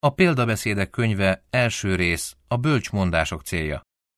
A példabeszédek könyve első rész, a bölcsmondások célja.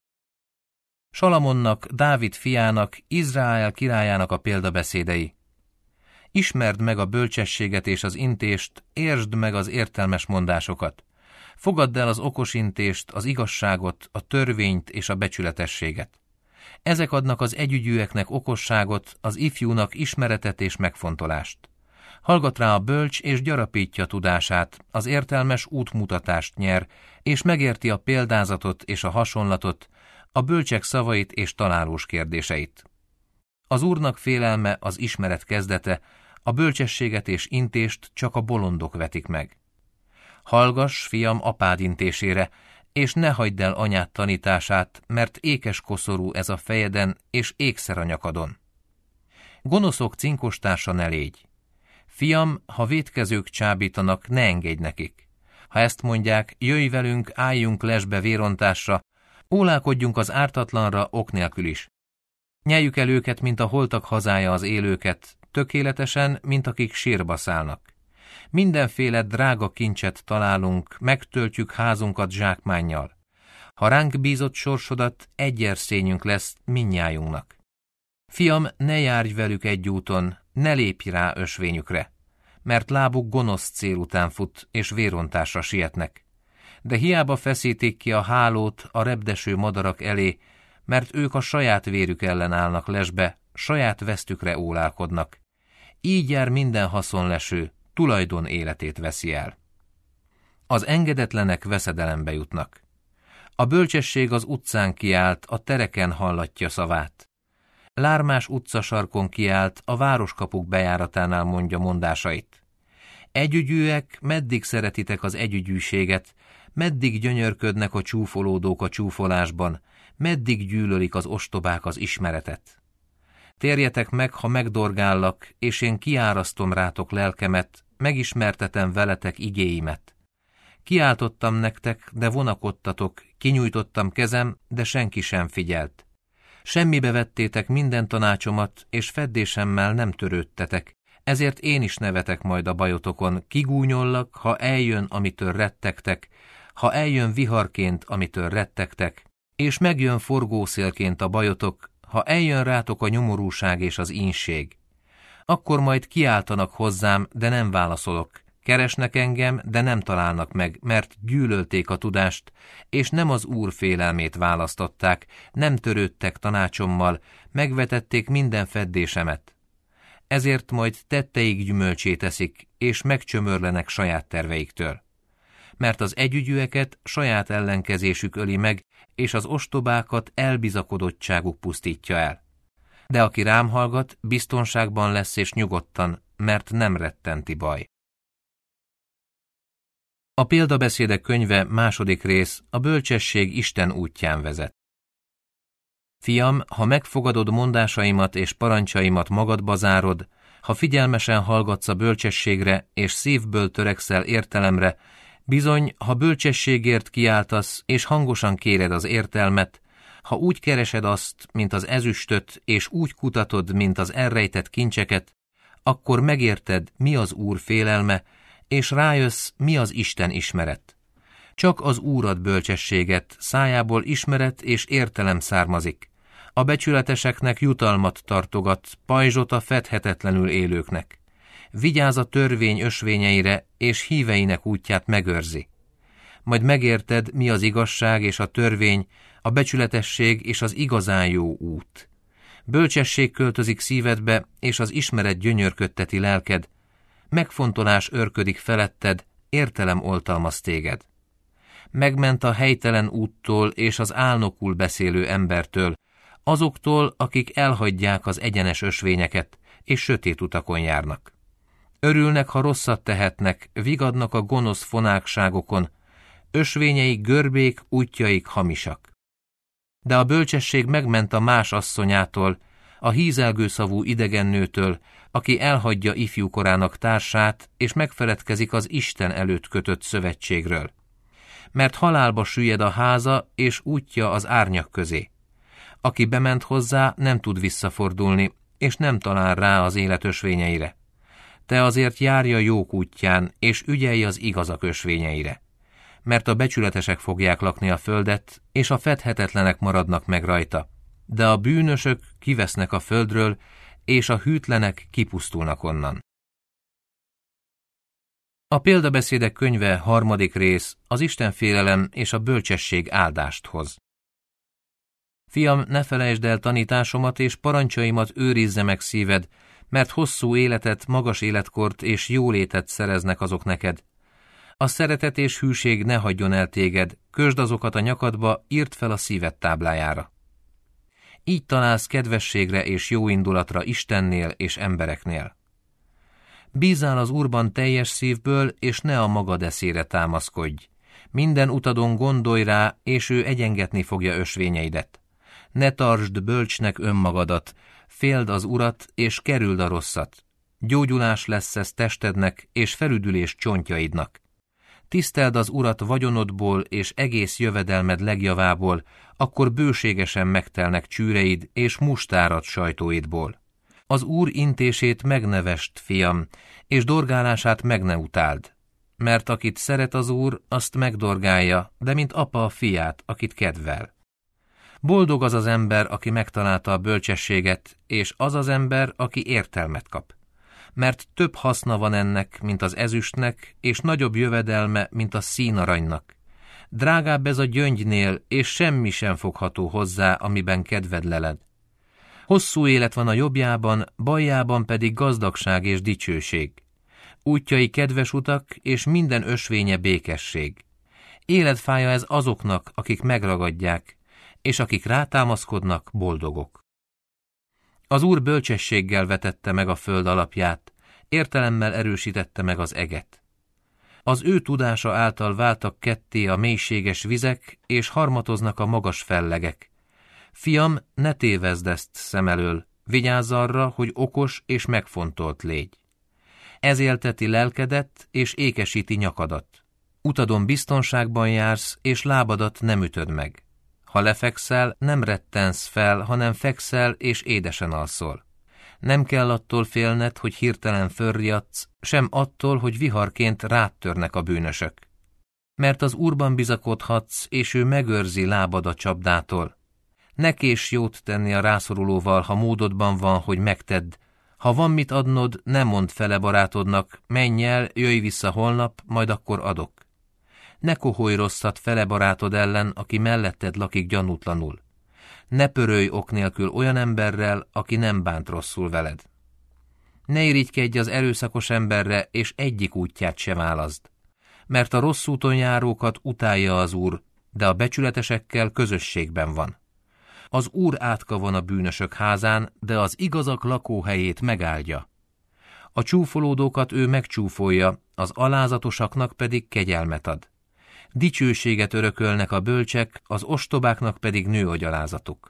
Salamonnak, Dávid fiának, Izrael királyának a példabeszédei. Ismerd meg a bölcsességet és az intést, értsd meg az értelmes mondásokat. Fogadd el az okos intést, az igazságot, a törvényt és a becsületességet. Ezek adnak az együgyűeknek okosságot, az ifjúnak ismeretet és megfontolást. Hallgat rá a bölcs, és gyarapítja tudását, az értelmes útmutatást nyer, és megérti a példázatot és a hasonlatot, a bölcsek szavait és találós kérdéseit. Az Úrnak félelme az ismeret kezdete, a bölcsességet és intést csak a bolondok vetik meg. Hallgass, fiam, apád intésére, és ne hagyd el anyád tanítását, mert ékes koszorú ez a fejeden, és ékszer a nyakadon. Gonoszok cinkostársa ne légy. Fiam, ha vétkezők csábítanak, ne engedj nekik. Ha ezt mondják, jöjj velünk, álljunk lesbe vérontásra, ólálkodjunk az ártatlanra ok nélkül is. Nyeljük el őket, mint a holtak hazája az élőket, tökéletesen, mint akik sírba szállnak. Mindenféle drága kincset találunk, megtöltjük házunkat zsákmánnyal. Ha ránk bízott sorsodat, egyerszényünk lesz mindnyájunknak. Fiam, ne járj velük egy úton, ne lépj rá ösvényükre, mert lábuk gonosz cél után fut, és vérontásra sietnek. De hiába feszítik ki a hálót a repdeső madarak elé, mert ők a saját vérük ellen állnak lesbe, saját vesztükre ólálkodnak. Így jár minden haszonleső, tulajdon életét veszi el. Az engedetlenek veszedelembe jutnak. A bölcsesség az utcán kiált, a tereken hallatja szavát. Lármás utcasarkon kiált, a városkapuk bejáratánál mondja mondásait. Együgyűek, meddig szeretitek az együgyűséget, meddig gyönyörködnek a csúfolódók a csúfolásban, meddig gyűlölik az ostobák az ismeretet. Térjetek meg, ha megdorgállak, és én kiárasztom rátok lelkemet, megismertetem veletek igéimet. Kiáltottam nektek, de vonakodtatok, kinyújtottam kezem, de senki sem figyelt. Semmibe vettétek minden tanácsomat, és feddésemmel nem törődtetek, ezért én is nevetek majd a bajotokon, kigúnyollak, ha eljön, amitől rettegtek, ha eljön viharként, amitől rettegtek, és megjön forgószélként a bajotok, ha eljön rátok a nyomorúság és az ínség. Akkor majd kiáltanak hozzám, de nem válaszolok, keresnek engem, de nem találnak meg, mert gyűlölték a tudást, és nem az Úr félelmét választották, nem törődtek tanácsommal, megvetették minden feddésemet. Ezért majd tetteik gyümölcsét eszik, és megcsömörlenek saját terveiktől. Mert az együgyűeket saját ellenkezésük öli meg, és az ostobákat elbizakodottságuk pusztítja el. De aki rám hallgat, biztonságban lesz és nyugodtan, mert nem rettenti baj. A példabeszédek könyve második rész, a bölcsesség Isten útján vezet. Fiam, ha megfogadod mondásaimat és parancsaimat magadba zárod, ha figyelmesen hallgatsz a bölcsességre és szívből törekszel értelemre, bizony, ha bölcsességért kiáltasz és hangosan kéred az értelmet, ha úgy keresed azt, mint az ezüstöt, és úgy kutatod, mint az elrejtett kincseket, akkor megérted, mi az Úr félelme, és rájössz, mi az Isten ismeret. Csak az Úr ad bölcsességet, szájából ismeret és értelem származik. A becsületeseknek jutalmat tartogat, pajzsot a fedhetetlenül élőknek. Vigyáz a törvény ösvényeire, és híveinek útját megőrzi. Majd megérted, mi az igazság és a törvény, a becsületesség és az igazán jó út. Bölcsesség költözik szívedbe, és az ismeret gyönyörködteti lelked. Megfontolás örködik feletted, értelem oltalmaz téged. Megment a helytelen úttól és az álnokul beszélő embertől, azoktól, akik elhagyják az egyenes ösvényeket, és sötét utakon járnak. Örülnek, ha rosszat tehetnek, vigadnak a gonosz fonákságokon, ösvényeik görbék, útjaik hamisak. De a bölcsesség megment a más asszonyától, a hízelgő szavú idegennőtől, aki elhagyja ifjúkorának társát, és megfeledkezik az Isten előtt kötött szövetségről. Mert halálba süllyed a háza, és útja az árnyak közé. Aki bement hozzá, nem tud visszafordulni, és nem talál rá az élet ösvényeire. Te azért járja jók útján, és ügyelj az igazak ösvényeire. mert a becsületesek fogják lakni a földet, és a fedhetetlenek maradnak meg rajta, de a bűnösök kivesznek a földről, és a hűtlenek kipusztulnak onnan. A példabeszédek könyve 3. rész, az istenfélelem és a bölcsesség áldást hoz. Fiam, ne felejtsd el tanításomat és parancsaimat őrizze meg szíved, mert hosszú életet, magas életkort és jólétet szereznek azok neked. A szeretet és hűség ne hagyjon el téged, kösd azokat a nyakadba, írd fel a szíved táblájára. Így találsz kedvességre és jóindulatra Istennél és embereknél. Bízzál az Úrban teljes szívből, és ne a magad eszére támaszkodj. Minden utadon gondolj rá, és ő egyengetni fogja ösvényeidet. Ne tartsd bölcsnek önmagadat, féld az Urat, és kerüld a rosszat. Gyógyulás lesz ez testednek, és felüdülés csontjaidnak. Tiszteld az Urat vagyonodból és egész jövedelmed legjavából, akkor bőségesen megtelnek csűreid és mustárad sajtóidból. Az Úr intését megnevest, fiam, és dorgálását meg ne utáld. Mert akit szeret az Úr, azt megdorgálja, de mint apa a fiát, akit kedvel. Boldog az az ember, aki megtalálta a bölcsességet, és az az ember, aki értelmet kap. Mert több haszna van ennek, mint az ezüstnek, és nagyobb jövedelme, mint a színaranynak. Drágább ez a gyöngynél, és semmi sem fogható hozzá, amiben kedved leled. Hosszú élet van a jobbjában, baljában pedig gazdagság és dicsőség. Útjai kedves utak, és minden ösvénye békesség. Életfája ez azoknak, akik megragadják, és akik rátámaszkodnak, boldogok. Az Úr bölcsességgel vetette meg a föld alapját, értelemmel erősítette meg az eget. Az ő tudása által váltak ketté a mélységes vizek, és harmatoznak a magas fellegek. Fiam, ne tévezd ezt szem elől, vigyázz arra, hogy okos és megfontolt légy. Ez élteti lelkedet, és ékesíti nyakadat. Utadon biztonságban jársz, és lábadat nem ütöd meg. Ha lefekszel, nem rettensz fel, hanem fekszel, és édesen alszol. Nem kell attól félned, hogy hirtelen fölriadsz, sem attól, hogy viharként rád törnek a bűnösök. Mert az Úrban bizakodhatsz, és ő megőrzi lábad a csapdától. Ne késd jót tenni a rászorulóval, ha módodban van, hogy megtedd. Ha van mit adnod, ne mondd fele barátodnak, menj el, jöjj vissza holnap, majd akkor adok. Ne koholj rosszat fele barátod ellen, aki melletted lakik gyanútlanul. Ne pörölj ok nélkül olyan emberrel, aki nem bánt rosszul veled. Ne irigykedj az erőszakos emberre, és egyik útját se válaszd. Mert a rossz úton járókat utálja az Úr, de a becsületesekkel közösségben van. Az Úr átka van a bűnösök házán, de az igazak lakóhelyét megáldja. A csúfolódókat ő megcsúfolja, az alázatosaknak pedig kegyelmet ad. Dicsőséget örökölnek a bölcsek, az ostobáknak pedig nő a gyalázatuk.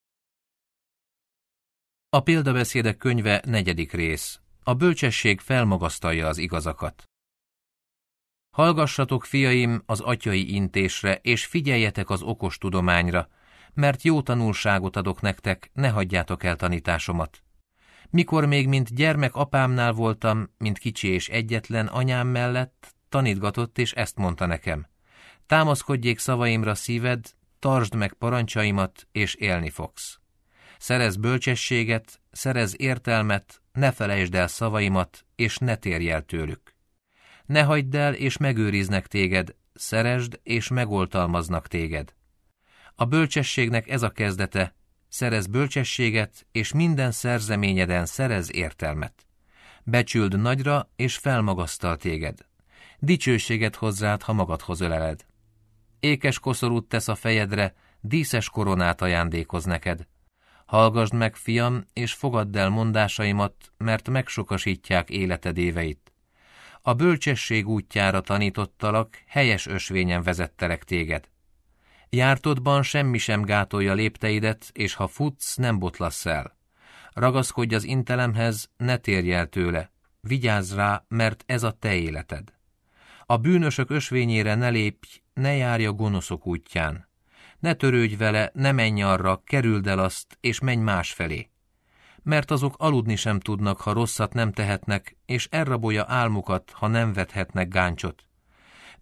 A példabeszédek könyve 4. rész. A bölcsesség felmagasztalja az igazakat. Hallgassatok, fiaim, az atyai intésre, és figyeljetek az okos tudományra, mert jó tanulságot adok nektek, ne hagyjátok el tanításomat. Mikor még mint gyermek apámnál voltam, mint kicsi és egyetlen anyám mellett, tanítgatott, és ezt mondta nekem. Támaszkodjék szavaimra szíved, tartsd meg parancsaimat, és élni fogsz. Szerezz bölcsességet, szerezz értelmet, ne felejtsd el szavaimat, és ne térj el tőlük. Ne hagyd el, és megőriznek téged, szeresd, és megoltalmaznak téged. A bölcsességnek ez a kezdete, szerezz bölcsességet, és minden szerzeményeden szerezz értelmet. Becsüld nagyra, és felmagasztal téged. Dicsőséget hoz rád, ha magadhoz öleled. Ékes koszorút tesz a fejedre, díszes koronát ajándékoz neked. Hallgasd meg, fiam, és fogadd el mondásaimat, mert megsokasítják életed éveit. A bölcsesség útjára tanítottalak, helyes ösvényen vezettelek téged. Jártodban semmi sem gátolja lépteidet, és ha futsz, nem botlasz el. Ragaszkodj az intelemhez, ne térj el tőle. Vigyázz rá, mert ez a te életed. A bűnösök ösvényére ne lépj, ne járj a gonoszok útján. Ne törődj vele, ne menj arra, kerüld el azt, és menj másfelé. Mert azok aludni sem tudnak, ha rosszat nem tehetnek, és elrabolja álmukat, ha nem vethetnek gáncsot.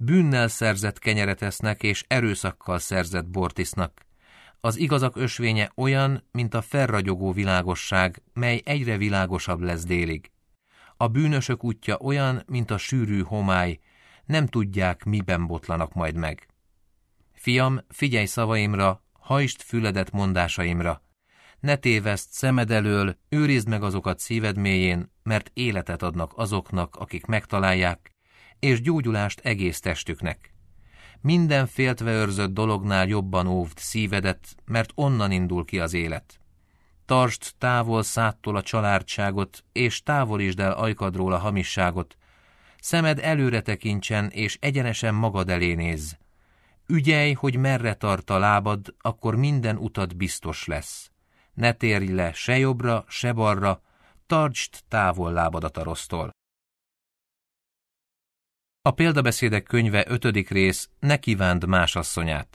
bűnnel szerzett kenyeret esznek, és erőszakkal szerzett bort isznak. Az igazak ösvénye olyan, mint a felragyogó világosság, mely egyre világosabb lesz délig. A bűnösök útja olyan, mint a sűrű homály, nem tudják, miben botlanak majd meg. Fiam, figyelj szavaimra, hajtsd füledet mondásaimra. Ne téveszd szemed elől, őrizd meg azokat szíved mélyén, mert életet adnak azoknak, akik megtalálják, és gyógyulást egész testüknek. Minden féltve őrzött dolognál jobban óvd szívedet, mert onnan indul ki az élet. Tartsd távol szádtól a csalárdságot, és távolítsd el ajkadról a hamisságot. Szemed előre tekintsen, és egyenesen magad elé nézz. Ügyelj, hogy merre tart a lábad, akkor minden utad biztos lesz. Ne térj le se jobbra, se balra, tartsd távol lábadat a rossztól. A példabeszédek könyve 5. rész, ne kívánd más asszonyát.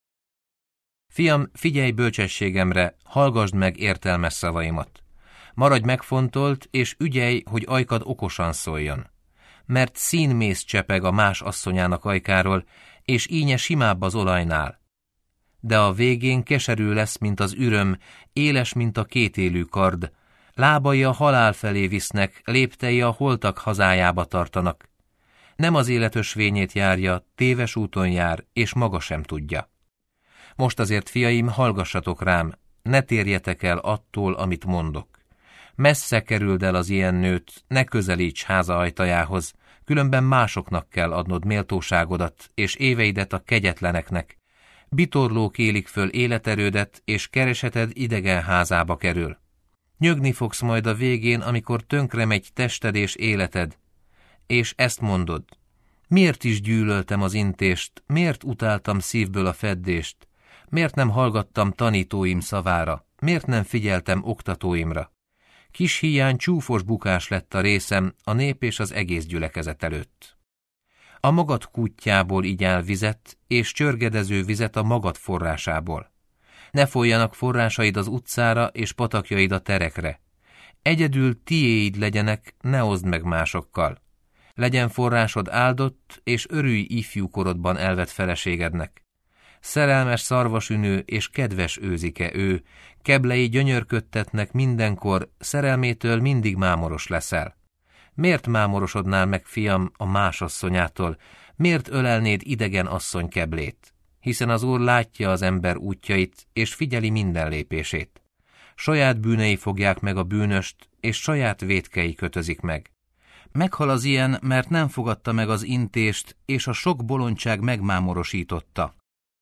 Fiam, figyelj bölcsességemre, hallgasd meg értelmes szavaimat. Maradj megfontolt, és ügyelj, hogy ajkad okosan szóljon. Mert színmész csepeg a más asszonyának ajkáról, és ínye simább az olajnál. De a végén keserű lesz, mint az üröm, éles, mint a kétélű kard, lábai a halál felé visznek, léptei a holtak hazájába tartanak. Nem az élet ösvényét járja, téves úton jár, és maga sem tudja. Most azért, fiaim, hallgassatok rám, ne térjetek el attól, amit mondok. Messze kerüld el az ilyen nőt, ne közelíts háza ajtajához, különben másoknak kell adnod méltóságodat, és éveidet a kegyetleneknek. Bitorlók élik föl életerődet, és kereseted idegen házába kerül. Nyögni fogsz majd a végén, amikor tönkre megy tested és életed. És ezt mondod: miért is gyűlöltem az intést, miért utáltam szívből a feddést, miért nem hallgattam tanítóim szavára, miért nem figyeltem oktatóimra. Kis hiány csúfos bukás lett a részem a nép és az egész gyülekezet előtt. A magad kútjából igyál vizet, és csörgedező vizet a magad forrásából. Ne folyjanak forrásaid az utcára, és patakjaid a terekre. Egyedül tiéid legyenek, ne oszd meg másokkal. Legyen forrásod áldott, és örülj ifjúkorodban elvett feleségednek. Szerelmes szarvasünő és kedves őzike ő, keblei gyönyörködtetnek mindenkor, szerelmétől mindig mámoros leszel. Miért mámorosodnál meg, fiam, a más asszonyától? Miért ölelnéd idegen asszony keblét? Hiszen az Úr látja az ember útjait, és figyeli minden lépését. Saját bűnei fogják meg a bűnöst, és saját vétkei kötözik meg. Meghal az ilyen, mert nem fogadta meg az intést, és a sok bolondság megmámorosította.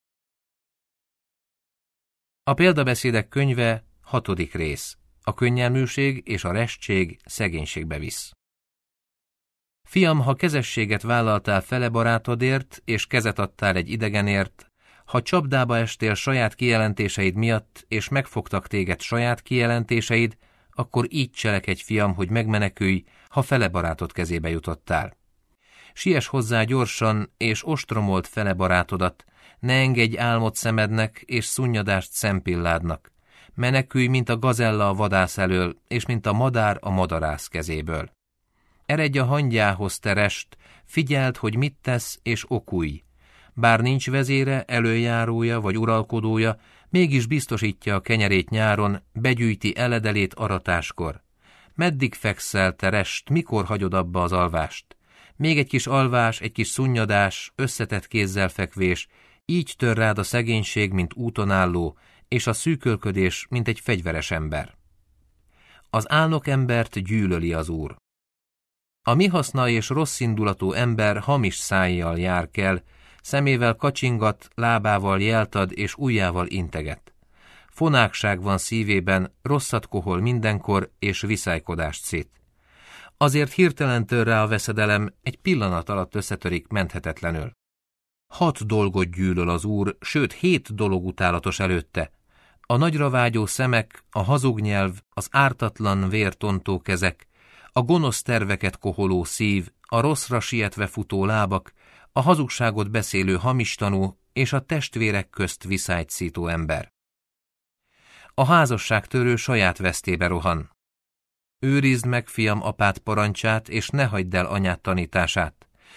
A példabeszédek könyve 6. rész. A könnyelműség és a restség szegénységbe visz. Fiam, ha kezességet vállaltál fele barátodért, és kezet adtál egy idegenért, ha csapdába estél saját kijelentéseid miatt, és megfogtak téged saját kijelentéseid, akkor így cselekedj, fiam, hogy megmenekülj, ha fele barátod kezébe jutottál. Siess hozzá gyorsan, és ostromold fele barátodat, ne engedj álmot szemednek, és szunnyadást szempilládnak. Menekülj, mint a gazella a vadász elől, és mint a madár a madarász kezéből. Eredj a hangyához, te rest, figyeld, hogy mit tesz, és okulj. Bár nincs vezére, előjárója vagy uralkodója, mégis biztosítja a kenyerét nyáron, begyűjti eledelét aratáskor. Meddig fekszel, te rest, mikor hagyod abba az alvást? Még egy kis alvás, egy kis szunnyadás, összetett kézzel fekvés, így tör rád a szegénység, mint úton álló, és a szűkölködés, mint egy fegyveres ember. Az álnok embert gyűlöli az Úr. A mihaszna és rosszindulatú ember hamis szájjal jár kell, szemével kacsingat, lábával jeltad és ujjával integet. Fonákság van szívében, rosszat kohol mindenkor, és viszálykodást szét. Azért hirtelen tör rá a veszedelem, egy pillanat alatt összetörik menthetetlenül. 6 dolgot gyűlöl az Úr, sőt 7 dolog utálatos előtte. A nagyra vágyó szemek, a hazug nyelv, az ártatlan vértontó kezek, a gonosz terveket koholó szív, a rosszra sietve futó lábak, a hazugságot beszélő hamistanú és a testvérek közt viszályt szító ember. A házasságtörő saját vesztébe rohan. Őrizd meg, fiam, apád parancsát, és ne hagyd el anyád tanítását.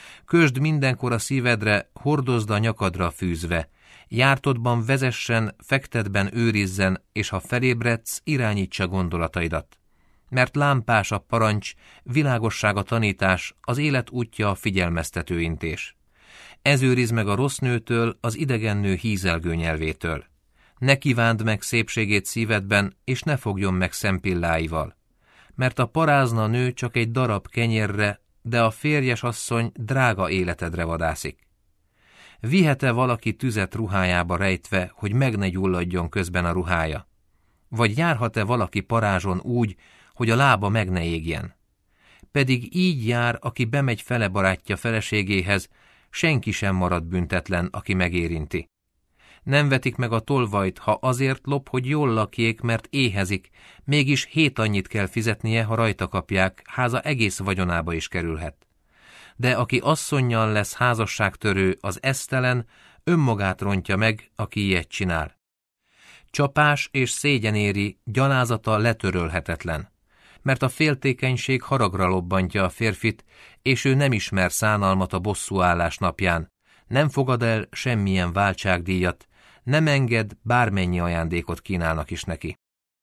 Kösd mindenkor a szívedre, hordozd a nyakadra fűzve, jártodban vezessen, fektetben őrizzen, és ha felébredsz, irányítsa gondolataidat. Mert lámpás a parancs, világosság a tanítás, az élet útja a figyelmeztető intés. Ez őriz meg a rossz nőtől, az idegen nő hízelgő nyelvétől. Ne kívánd meg szépségét szívedben, és ne fogjon meg szempilláival. Mert a parázna nő csak egy darab kenyérre, de a férjes asszony drága életedre vadászik. Vihet-e valaki tüzet ruhájába rejtve, hogy meg ne gyulladjon közben a ruhája? Vagy járhat-e valaki parázson úgy, hogy a lába meg ne égjen? Pedig így jár, aki bemegy fele barátja feleségéhez, senki sem marad büntetlen, aki megérinti. Nem vetik meg a tolvajt, ha azért lop, hogy jól lakjék, mert éhezik, mégis 7 annyit kell fizetnie, ha rajta kapják, háza egész vagyonába is kerülhet. De aki asszonnyal lesz házasságtörő, az esztelen, önmagát rontja meg, aki ilyet csinál. Csapás és szégyen éri, gyalázata letörölhetetlen. Mert a féltékenység haragra lobbantja a férfit, és ő nem ismer szánalmat a bosszúállás napján, nem fogad el semmilyen váltságdíjat, nem enged, bármennyi ajándékot kínálnak is neki.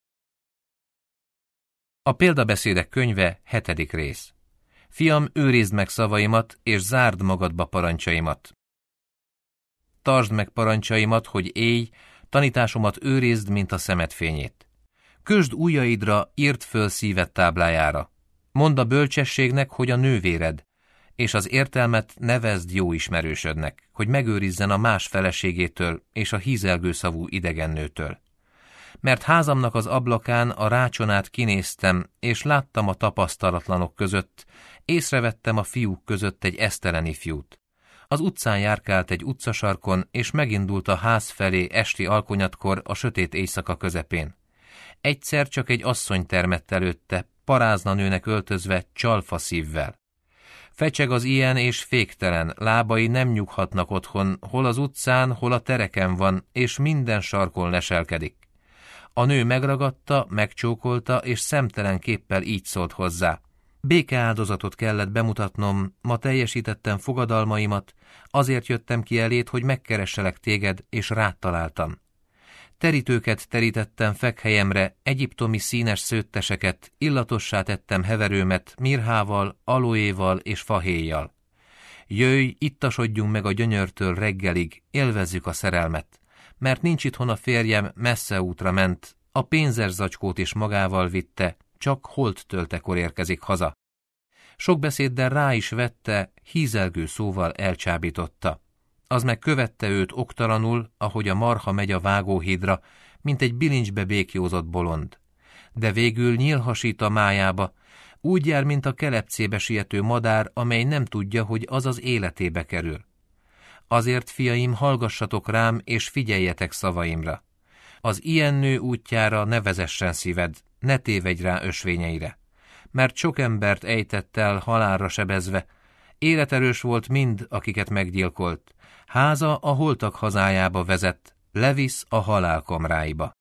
A példabeszédek könyve 7. rész. Fiam, őrizd meg szavaimat, és zárd magadba parancsaimat. Tartsd meg parancsaimat, hogy élj, tanításomat őrizd, mint a szemed fényét. Kösd ujjaidra, írd föl szíved táblájára. Mondd a bölcsességnek, hogy a nővéred, és az értelmet nevezd jó ismerősödnek, hogy megőrizzen a más feleségétől és a hízelgő szavú idegennőtől. Mert házamnak az ablakán a rácsonát kinéztem, és láttam a tapasztalatlanok között, észrevettem a fiúk között egy esztelen ifjút. Az utcán járkált egy utcasarkon, és megindult a ház felé esti alkonyatkor a sötét éjszaka közepén. Egyszer csak egy asszony termett előtte, parázna nőnek öltözve, csalfa szívvel. Fecseg az ilyen és féktelen, lábai nem nyughatnak otthon, hol az utcán, hol a tereken van, és minden sarkon leselkedik. A nő megragadta, megcsókolta, és szemtelen képpel így szólt hozzá. Békeáldozatot kellett bemutatnom, ma teljesítettem fogadalmaimat, azért jöttem ki eléd, hogy megkeresselek téged, és rád találtam. Terítőket terítettem fekhelyemre, egyiptomi színes szőtteseket, illatossá tettem heverőmet, mirhával, aloéval és fahéjjal. Jöjj, ittasodjunk meg a gyönyörtől reggelig, élvezzük a szerelmet, mert nincs itthon a férjem, messze útra ment, a pénzerzacskót is magával vitte, csak holttöltekor érkezik haza. Sok beszéddel rá is vette, hízelgő szóval elcsábította. Az meg követte őt oktalanul, ahogy a marha megy a vágóhídra, mint egy bilincsbe békjózott bolond. De végül nyílhasít a májába, úgy jár, mint a kelepcébe siető madár, amely nem tudja, hogy az az életébe kerül. Azért, fiaim, hallgassatok rám, és figyeljetek szavaimra. Az ilyen nő útjára ne vezessen szíved, ne tévedj rá ösvényeire. Mert sok embert ejtett el halálra sebezve, életerős volt mind, akiket meggyilkolt. Háza a holtak hazájába vezet, levisz a halál kamráiba.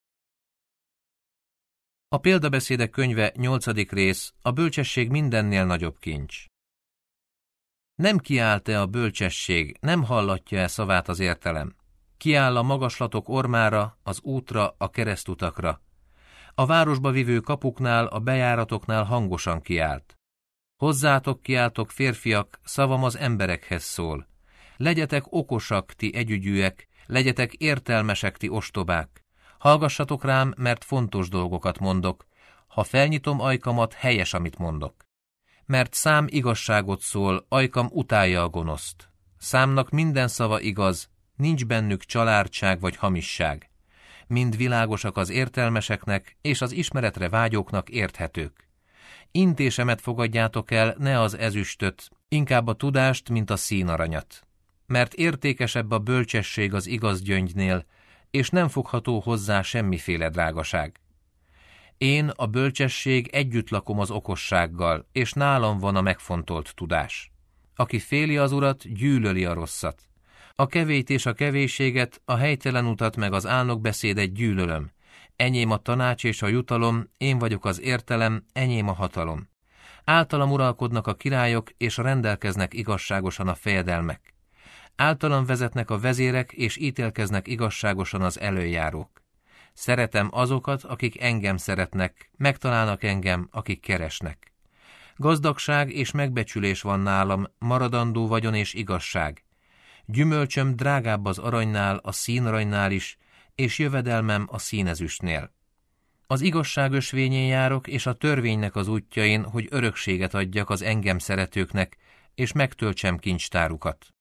A példabeszédek könyve 8. rész, a bölcsesség mindennél nagyobb kincs. Nem kiállt-e a bölcsesség, nem hallatja-e szavát az értelem? Kiáll a magaslatok ormára, az útra, a keresztutakra. A városba vivő kapuknál, a bejáratoknál hangosan kiált. Hozzátok kiáltok, férfiak, szavam az emberekhez szól. Legyetek okosak, ti együgyűek, legyetek értelmesek, ti ostobák. Hallgassatok rám, mert fontos dolgokat mondok. Ha felnyitom ajkamat, helyes, amit mondok. Mert szám igazságot szól, ajkam utálja a gonoszt. Számnak minden szava igaz, nincs bennük csalártság vagy hamisság. Mind világosak az értelmeseknek, és az ismeretre vágyóknak érthetők. Intésemet fogadjátok el, ne az ezüstöt, inkább a tudást, mint a színaranyat. Mert értékesebb a bölcsesség az igaz gyöngynél, és nem fogható hozzá semmiféle drágaság. Én, a bölcsesség, együtt lakom az okossággal, és nálam van a megfontolt tudás. Aki féli az urat, gyűlöli a rosszat. A kevélyt és a kevésséget, a helytelen utat meg az álnokbeszédet gyűlölöm. Enyém a tanács és a jutalom, én vagyok az értelem, enyém a hatalom. Általam uralkodnak a királyok, és rendelkeznek igazságosan a fejedelmek. Általam vezetnek a vezérek, és ítélkeznek igazságosan az elöljárók. Szeretem azokat, akik engem szeretnek, megtalálnak engem, akik keresnek. Gazdagság és megbecsülés van nálam, maradandó vagyon és igazság. Gyümölcsöm drágább az aranynál, a színaranynál is, és jövedelmem a színezüstnél. Az igazság ösvényén járok, és a törvénynek az útjain, hogy örökséget adjak az engem szeretőknek, és megtöltsem kincstárukat.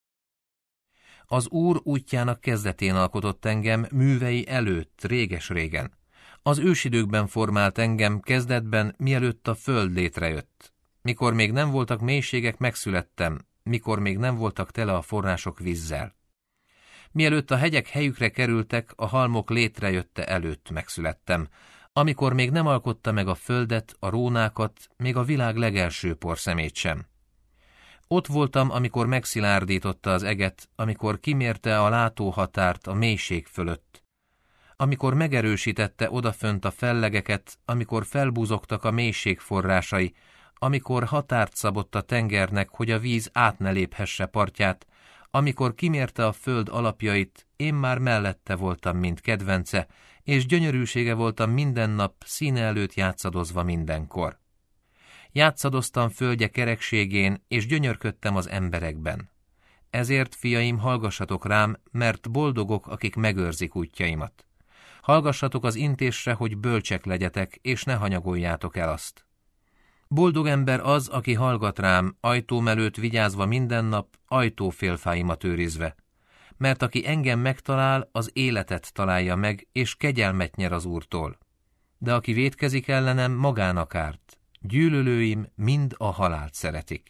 Az Úr útjának kezdetén alkotott engem, művei előtt, réges-régen. Az ősidőkben formált engem, kezdetben, mielőtt a föld létrejött. Mikor még nem voltak mélységek, megszülettem, mikor még nem voltak tele a források vízzel. Mielőtt a hegyek helyükre kerültek, a halmok létrejötte előtt megszülettem, amikor még nem alkotta meg a földet, a rónákat, még a világ legelső porszemét sem. Ott voltam, amikor megszilárdította az eget, amikor kimérte a látóhatárt a mélység fölött, amikor megerősítette odafönt a fellegeket, amikor felbúzogtak a mélység forrásai, amikor határt szabott a tengernek, hogy a víz át ne léphesse partját, amikor kimérte a föld alapjait, én már mellette voltam, mint kedvence, és gyönyörűsége voltam minden nap, színe előtt játszadozva mindenkor. Játszadoztam földje kerekségén, és gyönyörködtem az emberekben. Ezért, fiaim, hallgassatok rám, mert boldogok, akik megőrzik útjaimat. Hallgassatok az intésre, hogy bölcsek legyetek, és ne hanyagoljátok el azt. Boldog ember az, aki hallgat rám, ajtóm előtt vigyázva minden nap, ajtófélfáimat őrizve. Mert aki engem megtalál, az életet találja meg, és kegyelmet nyer az Úrtól. De aki vétkezik ellenem, magának árt. Gyűlölőim mind a halált szeretik.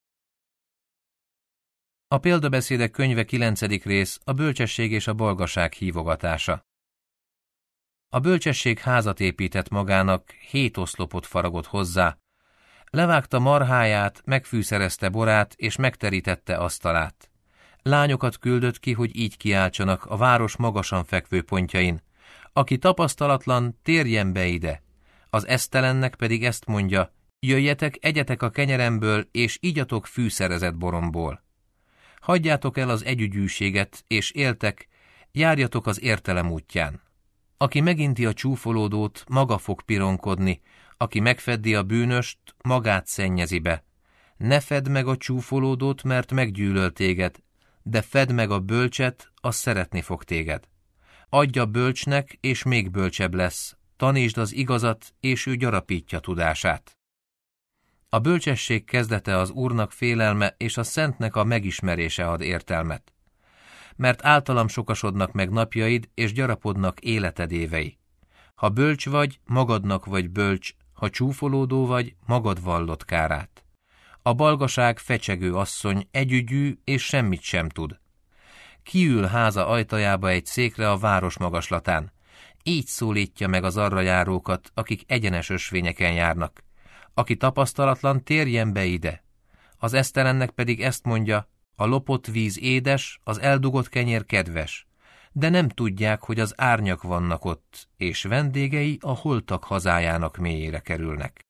A példabeszédek könyve 9. rész, a bölcsesség és a balgaság hívogatása. A bölcsesség házat épített magának, 7 oszlopot faragott hozzá, levágta marháját, megfűszerezte borát, és megterítette asztalát. Lányokat küldött ki, hogy így kiáltsanak a város magasan fekvő pontjain. Aki tapasztalatlan, térjen be ide. Az esztelennek pedig ezt mondja, jöjjetek, egyetek a kenyeremből, és igyatok fűszerezett boromból. Hagyjátok el az együgyűséget, és éltek, járjatok az értelem útján. Aki meginti a csúfolódót, maga fog pironkodni, aki megfeddi a bűnöst, magát szennyezi be. Ne fedd meg a csúfolódót, mert meggyűlöl téged, de fedd meg a bölcset, az szeretni fog téged. Adj a bölcsnek, és még bölcsebb lesz, tanítsd az igazat, és ő gyarapítja tudását. A bölcsesség kezdete az Úrnak félelme, és a szentnek a megismerése ad értelmet. Mert általam sokasodnak meg napjaid, és gyarapodnak életed évei. Ha bölcs vagy, magadnak vagy bölcs, ha csúfolódó vagy, magad vallott kárát. A balgaság fecsegő asszony, együgyű, és semmit sem tud. Kiül háza ajtajába egy székre a város magaslatán. Így szólítja meg az arra járókat, akik egyenes ösvényeken járnak. Aki tapasztalatlan, térjen be ide. Az esztelennek pedig ezt mondja, a lopott víz édes, az eldugott kenyér kedves. De nem tudják, hogy az árnyak vannak ott, és vendégei a holtak hazájának mélyére kerülnek.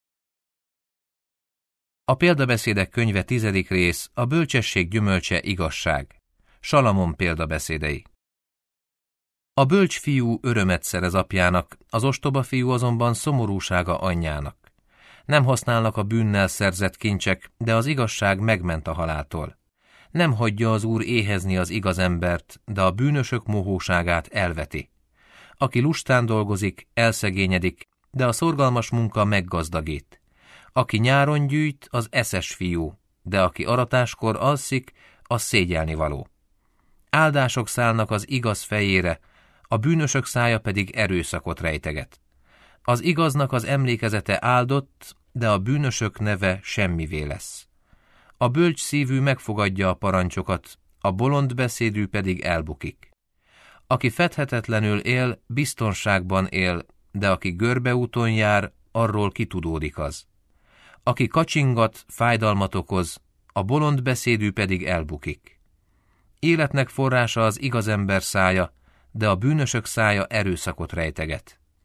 A példabeszédek könyve 10. rész, a bölcsesség gyümölcse igazság. Salamon példabeszédei. A bölcs fiú örömet szerez apjának, az ostoba fiú azonban szomorúsága anyjának. Nem használnak a bűnnel szerzett kincsek, de az igazság megment a haláltól. Nem hagyja az Úr éhezni az igaz embert, de a bűnösök mohóságát elveti. Aki lustán dolgozik, elszegényedik, de a szorgalmas munka meggazdagít. Aki nyáron gyűjt, az eszes fiú, de aki aratáskor alszik, az szégyelnivaló. Áldások szállnak az igaz fejére, a bűnösök szája pedig erőszakot rejteget. Az igaznak az emlékezete áldott, de a bűnösök neve semmivé lesz. A bölcs szívű megfogadja a parancsokat, a bolond beszédű pedig elbukik. Aki fedhetetlenül él, biztonságban él, de aki görbeúton jár, arról kitudódik az. Aki kacsingat, fájdalmat okoz, a bolond beszédű pedig elbukik. Életnek forrása az igaz ember szája, de a bűnösök szája erőszakot rejteget.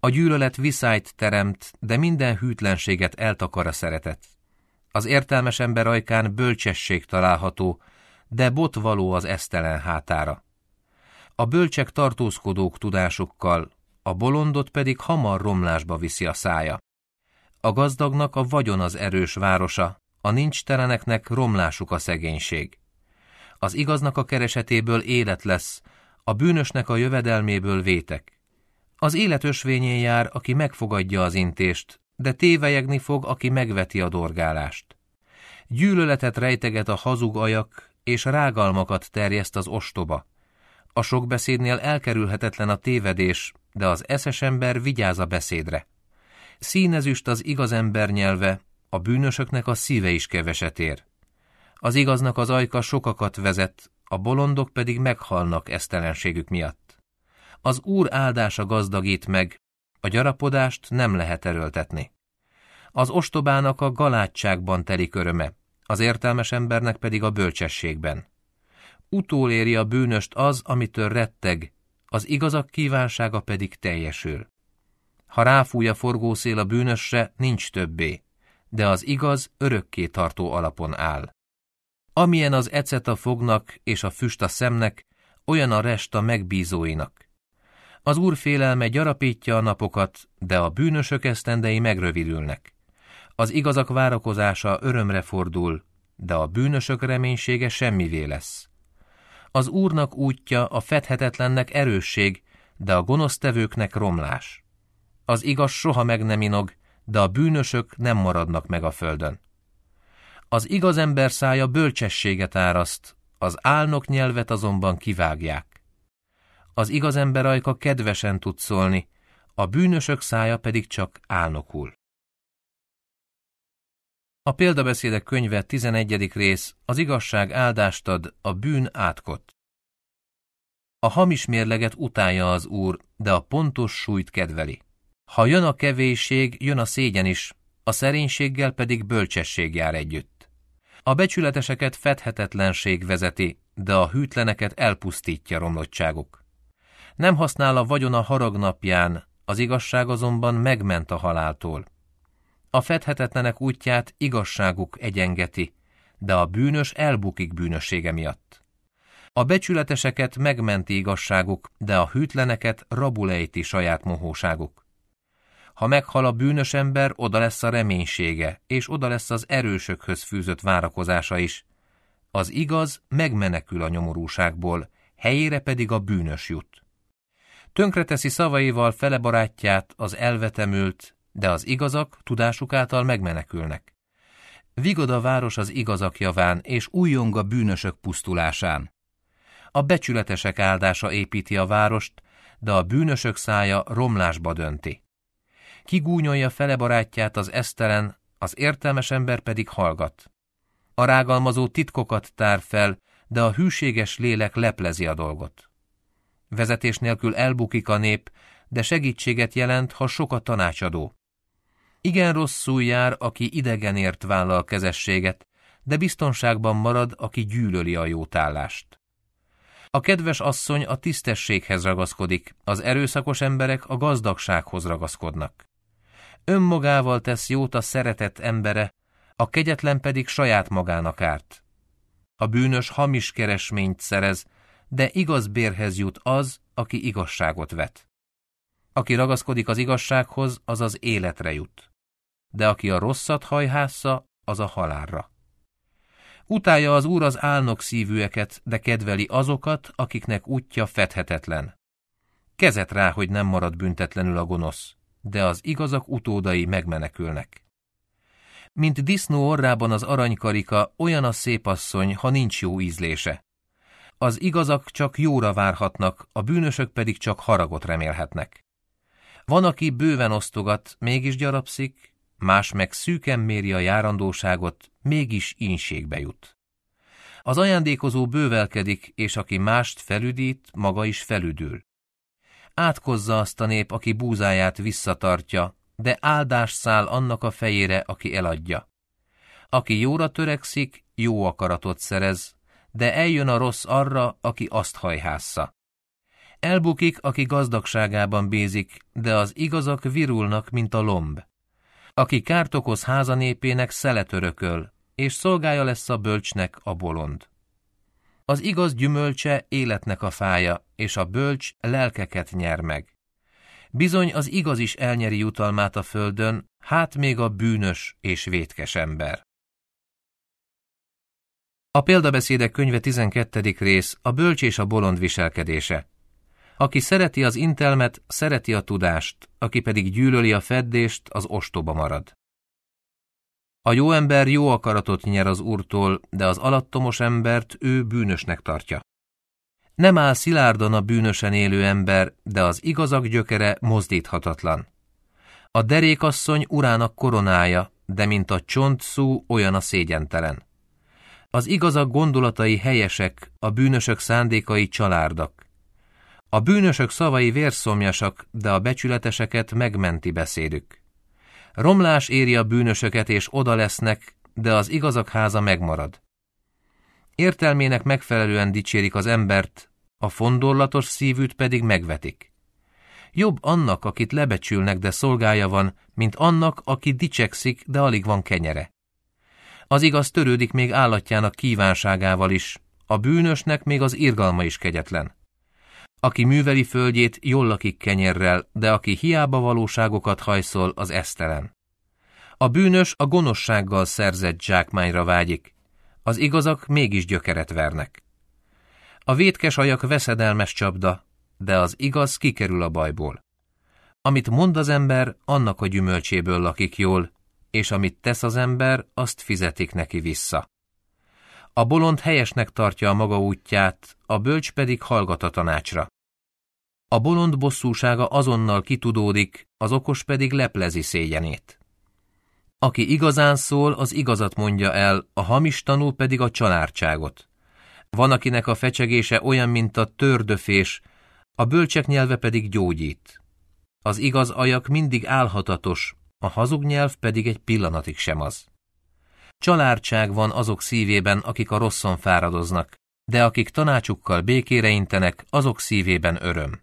A gyűlölet viszályt teremt, de minden hűtlenséget eltakar a szeretet. Az értelmes ember ajkán bölcsesség található, de bot való az esztelen hátára. A bölcsek tartózkodók tudásukkal, a bolondot pedig hamar romlásba viszi a szája. A gazdagnak a vagyon az erős városa, a nincsteleneknek romlásuk a szegénység. Az igaznak a keresetéből élet lesz, a bűnösnek a jövedelméből vétek. Az élet ösvényén jár, aki megfogadja az intést, de tévelyegni fog, aki megveti a dorgálást. Gyűlöletet rejteget a hazug ajak, és rágalmakat terjeszt az ostoba. A sok beszédnél elkerülhetetlen a tévedés, de az eszes ember vigyáz a beszédre. Színezüst az igaz ember nyelve, a bűnösöknek a szíve is keveset ér. Az igaznak az ajka sokakat vezet, a bolondok pedig meghalnak esztelenségük miatt. Az Úr áldása gazdagít meg, a gyarapodást nem lehet erőltetni. Az ostobának a galádságban telik öröme, az értelmes embernek pedig a bölcsességben. Utoléri a bűnöst az, amitől retteg, az igazak kívánsága pedig teljesül. Ha ráfúj a forgószél a bűnösre, nincs többé, de az igaz örökké tartó alapon áll. Amilyen az ecet a fognak és a füst a szemnek, olyan a rest a megbízóinak. Az Úr félelme gyarapítja a napokat, de a bűnösök esztendei megrövidülnek. Az igazak várakozása örömre fordul, de a bűnösök reménysége semmivé lesz. Az Úrnak útja a fedhetetlennek erősség, de a gonosztevőknek romlás. Az igaz soha meg nem inog, de a bűnösök nem maradnak meg a földön. Az igaz ember szája bölcsességet áraszt, az álnok nyelvet azonban kivágják. Az igaz ember ajka kedvesen tud szólni, a bűnösök szája pedig csak álnokul. A példabeszédek könyve 11. rész, az igazság áldást ad, a bűn átkot. A hamis mérleget utálja az Úr, de a pontos súlyt kedveli. Ha jön a kevésség, jön a szégyen is, a szerénységgel pedig bölcsesség jár együtt. A becsületeseket fedhetetlenség vezeti, de a hűtleneket elpusztítja romlottságuk. Nem használ a vagyon a harag napján, az igazság azonban megment a haláltól. A fedhetetlenek útját igazságuk egyengeti, de a bűnös elbukik bűnössége miatt. A becsületeseket megmenti igazságuk, de a hűtleneket rabul ejti saját mohóságuk. Ha meghal a bűnös ember, oda lesz a reménysége, és oda lesz az erősökhöz fűzött várakozása is. Az igaz megmenekül a nyomorúságból, helyére pedig a bűnös jut. Tönkreteszi szavaival fele barátját, az elvetemült, de az igazak tudásuk által megmenekülnek. Vigad a város az igazak javán, és újjong a bűnösök pusztulásán. A becsületesek áldása építi a várost, de a bűnösök szája romlásba dönti. Kigúnyolja fele barátját az esztelen, az értelmes ember pedig hallgat. A rágalmazó titkokat tár fel, de a hűséges lélek leplezi a dolgot. Vezetés nélkül elbukik a nép, de segítséget jelent, ha sok a tanácsadó. Igen rosszul jár, aki idegenért vállal kezességet, de biztonságban marad, aki gyűlöli a jótállást. A kedves asszony a tisztességhez ragaszkodik, az erőszakos emberek a gazdagsághoz ragaszkodnak. Önmagával tesz jót a szeretett embere, a kegyetlen pedig saját magának árt. A bűnös hamis keresményt szerez, de igaz bérhez jut az, aki igazságot vet. Aki ragaszkodik az igazsághoz, az az életre jut. De aki a rosszat hajhásza, az a halálra. Utálja az Úr az álnok szívűeket, de kedveli azokat, akiknek útja fedhetetlen. Kezet rá, hogy nem marad büntetlenül a gonosz, de az igazak utódai megmenekülnek. Mint disznó orrában az aranykarika, olyan a szép asszony, ha nincs jó ízlése. Az igazak csak jóra várhatnak, a bűnösök pedig csak haragot remélhetnek. Van, aki bőven osztogat, mégis gyarapszik, más meg szűken méri a járandóságot, mégis ínségbe jut. Az ajándékozó bővelkedik, és aki mást felüdít, maga is felüdül. Átkozza azt a nép, aki búzáját visszatartja, de áldás száll annak a fejére, aki eladja. Aki jóra törekszik, jó akaratot szerez, de eljön a rossz arra, aki azt hajhásza. Elbukik, aki gazdagságában bízik, de az igazak virulnak, mint a lomb. Aki kárt okoz házanépének, szelet örököl, és szolgája lesz a bölcsnek a bolond. Az igaz gyümölcse életnek a fája, és a bölcs lelkeket nyer meg. Bizony az igaz is elnyeri jutalmát a földön, hát még a bűnös és vétkes ember. A példabeszédek könyve 12. rész, a bölcs és a bolond viselkedése. Aki szereti az intelmet, szereti a tudást, aki pedig gyűlöli a feddést, az ostoba marad. A jó ember jó akaratot nyer az Úrtól, de az alattomos embert ő bűnösnek tartja. Nem áll szilárdan a bűnösen élő ember, de az igazak gyökere mozdíthatatlan. A derékasszony urának koronája, de mint a csontszú, olyan a szégyentelen. Az igazak gondolatai helyesek, a bűnösök szándékai csalárdak. A bűnösök szavai vérszomjasak, de a becsületeseket megmenti beszédük. Romlás éri a bűnösöket, és oda lesznek, de az igazak háza megmarad. Értelmének megfelelően dicsérik az embert, a fondorlatos szívűt pedig megvetik. Jobb annak, akit lebecsülnek, de szolgája van, mint annak, aki dicsekszik, de alig van kenyere. Az igaz törődik még állatjának kívánságával is, a bűnösnek még az irgalma is kegyetlen. Aki műveli földjét, jól lakik kenyerrel, de aki hiába valóságokat hajszol, az esztelen. A bűnös a gonoszsággal szerzett zsákmányra vágyik, az igazak mégis gyökeret vernek. A vétkes ajak veszedelmes csapda, de az igaz kikerül a bajból. Amit mond az ember, annak a gyümölcséből lakik jól, és amit tesz az ember, azt fizetik neki vissza. A bolond helyesnek tartja a maga útját, a bölcs pedig hallgat a tanácsra. A bolond bosszúsága azonnal kitudódik, az okos pedig leplezi szégyenét. Aki igazán szól, az igazat mondja el, a hamis tanú pedig a csalártságot. Van, akinek a fecsegése olyan, mint a tördöfés, a bölcsek nyelve pedig gyógyít. Az igaz ajak mindig álhatatos, a hazug nyelv pedig egy pillanatig sem az. Csalártság van azok szívében, akik a rosszon fáradoznak, de akik tanácsukkal békére intenek, azok szívében öröm.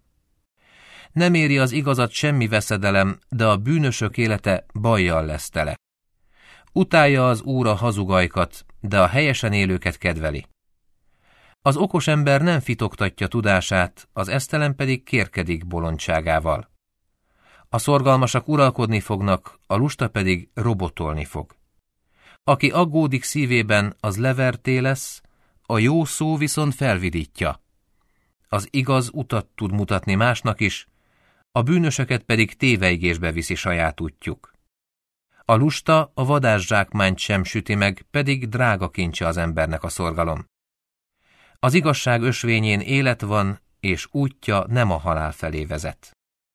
Nem éri az igazat semmi veszedelem, de a bűnösök élete bajjal lesz tele. Utálja az Úr a hazugajkat, de a helyesen élőket kedveli. Az okos ember nem fitoktatja tudását, az esztelen pedig kérkedik bolondságával. A szorgalmasak uralkodni fognak, a lusta pedig robotolni fog. Aki aggódik szívében, az leverté lesz, a jó szó viszont felvidítja. Az igaz utat tud mutatni másnak is, a bűnösöket pedig téveigésbe viszi saját útjuk. A lusta a vadászsákmányt sem süti meg, pedig drága kincse az embernek a szorgalom. Az igazság ösvényén élet van, és útja nem a halál felé vezet.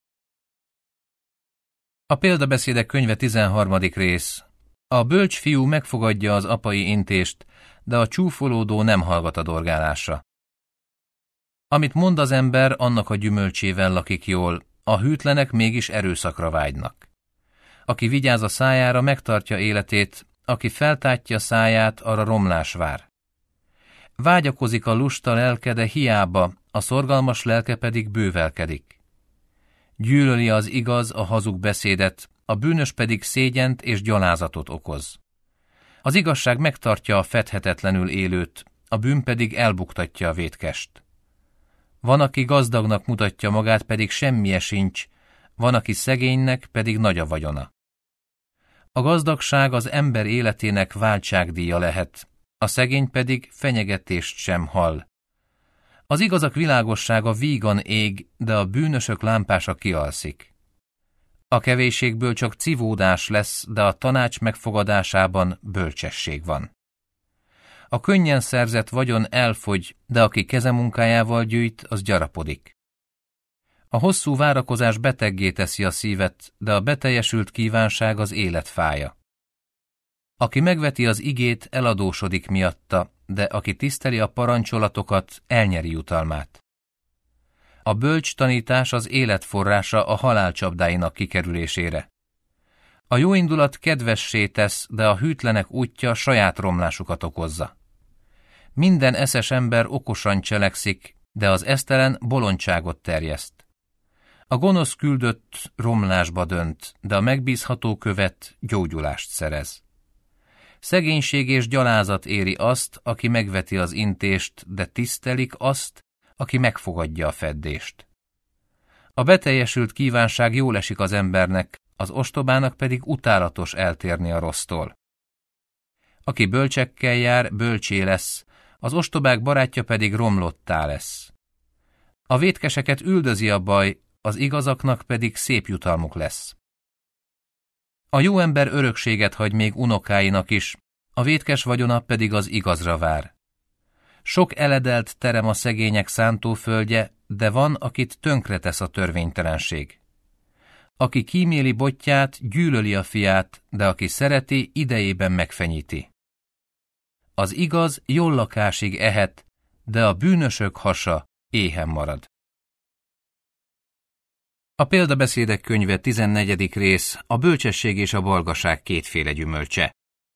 A példabeszédek könyve 13. rész. A bölcs fiú megfogadja az apai intést, de a csúfolódó nem hallgat a dorgálásra. Amit mond az ember, annak a gyümölcsével lakik jól, a hűtlenek mégis erőszakra vágynak. Aki vigyáz a szájára, megtartja életét, aki feltátja száját, arra romlás vár. Vágyakozik a lusta lelke, de hiába, a szorgalmas lelke pedig bővelkedik. Gyűlöli az igaz a hazug beszédet, a bűnös pedig szégyent és gyalázatot okoz. Az igazság megtartja a fedhetetlenül élőt, a bűn pedig elbuktatja a vétkest. Van, aki gazdagnak mutatja magát, pedig semmije sincs, van, aki szegénynek, pedig nagy a vagyona. A gazdagság az ember életének váltságdíja lehet, a szegény pedig fenyegetést sem hall. Az igazak világossága vígan ég, de a bűnösök lámpása kialszik. A kevésségből csak civódás lesz, de a tanács megfogadásában bölcsesség van. A könnyen szerzett vagyon elfogy, de aki kezemunkájával gyűjt, az gyarapodik. A hosszú várakozás beteggé teszi a szívet, de a beteljesült kívánság az élet fája. Aki megveti az igét, eladósodik miatta, de aki tiszteli a parancsolatokat, elnyeri jutalmát. A bölcs tanítás az élet forrása a halál csapdáinak kikerülésére. A jóindulat kedvessé tesz, de a hűtlenek útja saját romlásukat okozza. Minden eszes ember okosan cselekszik, de az esztelen bolondságot terjeszt. A gonosz küldött romlásba dönt, de a megbízható követ gyógyulást szerez. Szegénység és gyalázat éri azt, aki megveti az intést, de tisztelik azt, aki megfogadja a feddést. A beteljesült kívánság jól esik az embernek, az ostobának pedig utálatos eltérni a rossztól. Aki bölcsekkel jár, bölcsé lesz, az ostobák barátja pedig romlottá lesz. A vétkeseket üldözi a baj, az igazaknak pedig szép jutalmuk lesz. A jó ember örökséget hagy még unokáinak is, a vétkes vagyona pedig az igazra vár. Sok eledelt terem a szegények szántóföldje, de van, akit tönkretesz a törvénytelenség. Aki kíméli botját, gyűlöli a fiát, de aki szereti, idejében megfenyíti. Az igaz jól lakásig ehet, de a bűnösök hasa éhen marad. A példabeszédek könyve 14. rész, a bölcsesség és a balgaság kétféle gyümölcse.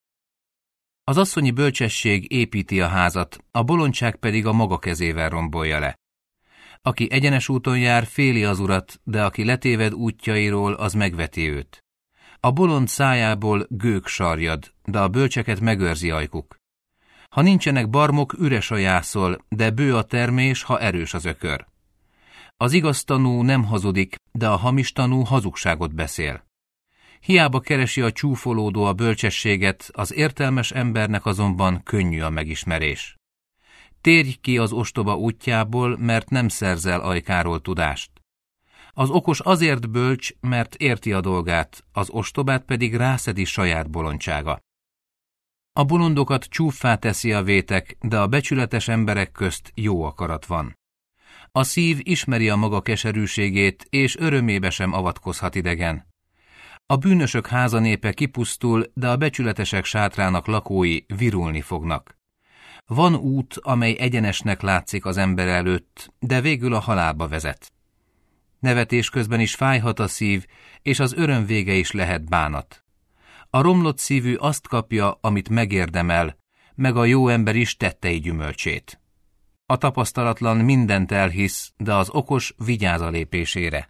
Az asszonyi bölcsesség építi a házat, a bolondság pedig a maga kezével rombolja le. Aki egyenes úton jár, féli az urat, de aki letéved útjairól, az megveti őt. A bolond szájából gőg sarjad, de a bölcseket megőrzi ajkuk. Ha nincsenek barmok, üres a jászol, de bő a termés, ha erős az ökör. Az igaz tanú nem hazudik, de a hamis tanú hazugságot beszél. Hiába keresi a csúfolódó a bölcsességet, az értelmes embernek azonban könnyű a megismerés. Térj ki az ostoba útjából, mert nem szerzel ajkáról tudást. Az okos azért bölcs, mert érti a dolgát, az ostobát pedig rászedi saját bolondsága. A bolondokat csúffá teszi a vétek, de a becsületes emberek közt jó akarat van. A szív ismeri a maga keserűségét, és örömébe sem avatkozhat idegen. A bűnösök házanépe kipusztul, de a becsületesek sátrának lakói virulni fognak. Van út, amely egyenesnek látszik az ember előtt, de végül a halálba vezet. Nevetés közben is fájhat a szív, és az öröm vége is lehet bánat. A romlott szívű azt kapja, amit megérdemel, meg a jó ember is tettei gyümölcsét. A tapasztalatlan mindent elhisz, de az okos vigyáz a lépésére.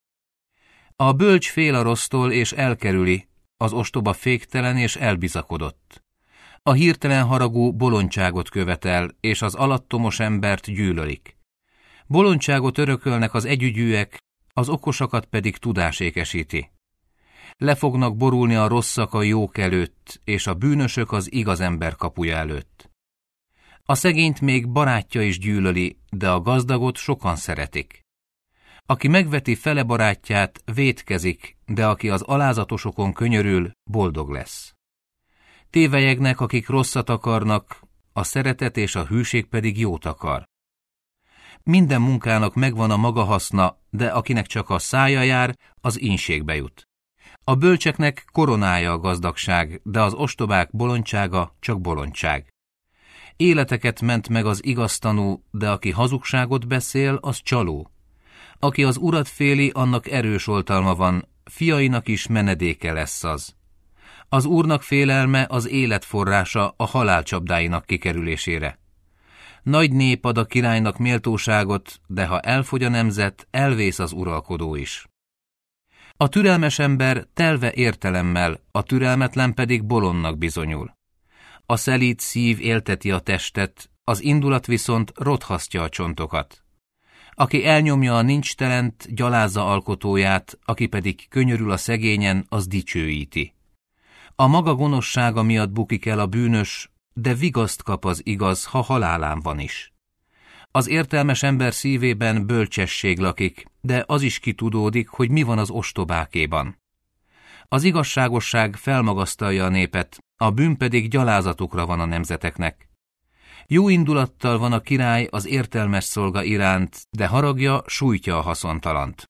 A bölcs fél a rossztól és elkerüli, az ostoba féktelen és elbizakodott. A hirtelen haragú bolondságot követel, és az alattomos embert gyűlölik. Bolondságot örökölnek az együgyűek, az okosakat pedig tudás ékesíti. Le fognak borulni a rosszak a jók előtt, és a bűnösök az igaz ember kapuja előtt. A szegényt még barátja is gyűlöli, de a gazdagot sokan szeretik. Aki megveti fele barátját, vétkezik, de aki az alázatosokon könyörül, boldog lesz. Tévelyegnek, akik rosszat akarnak, a szeretet és a hűség pedig jót akar. Minden munkának megvan a maga haszna, de akinek csak a szája jár, az ínségbe jut. A bölcseknek koronája a gazdagság, de az ostobák bolondsága csak bolondság. Életeket ment meg az igaztanú, de aki hazugságot beszél, az csaló. Aki az urat féli, annak erős oltalma van, fiainak is menedéke lesz az. Az úrnak félelme az élet forrása a halál csapdáinak kikerülésére. Nagy nép ad a királynak méltóságot, de ha elfogy a nemzet, elvész az uralkodó is. A türelmes ember telve értelemmel, a türelmetlen pedig bolondnak bizonyul. A szelíd szív élteti a testet, az indulat viszont rothasztja a csontokat. Aki elnyomja a nincstelent, gyalázza alkotóját, aki pedig könyörül a szegényen, az dicsőíti. A maga gonoszsága miatt bukik el a bűnös, de vigaszt kap az igaz, ha halálán van is. Az értelmes ember szívében bölcsesség lakik, de az is kitudódik, hogy mi van az ostobákéban. Az igazságosság felmagasztalja a népet, a bűn pedig gyalázatukra van a nemzeteknek. Jó indulattal van a király az értelmes szolga iránt, de haragja sújtja a haszontalant.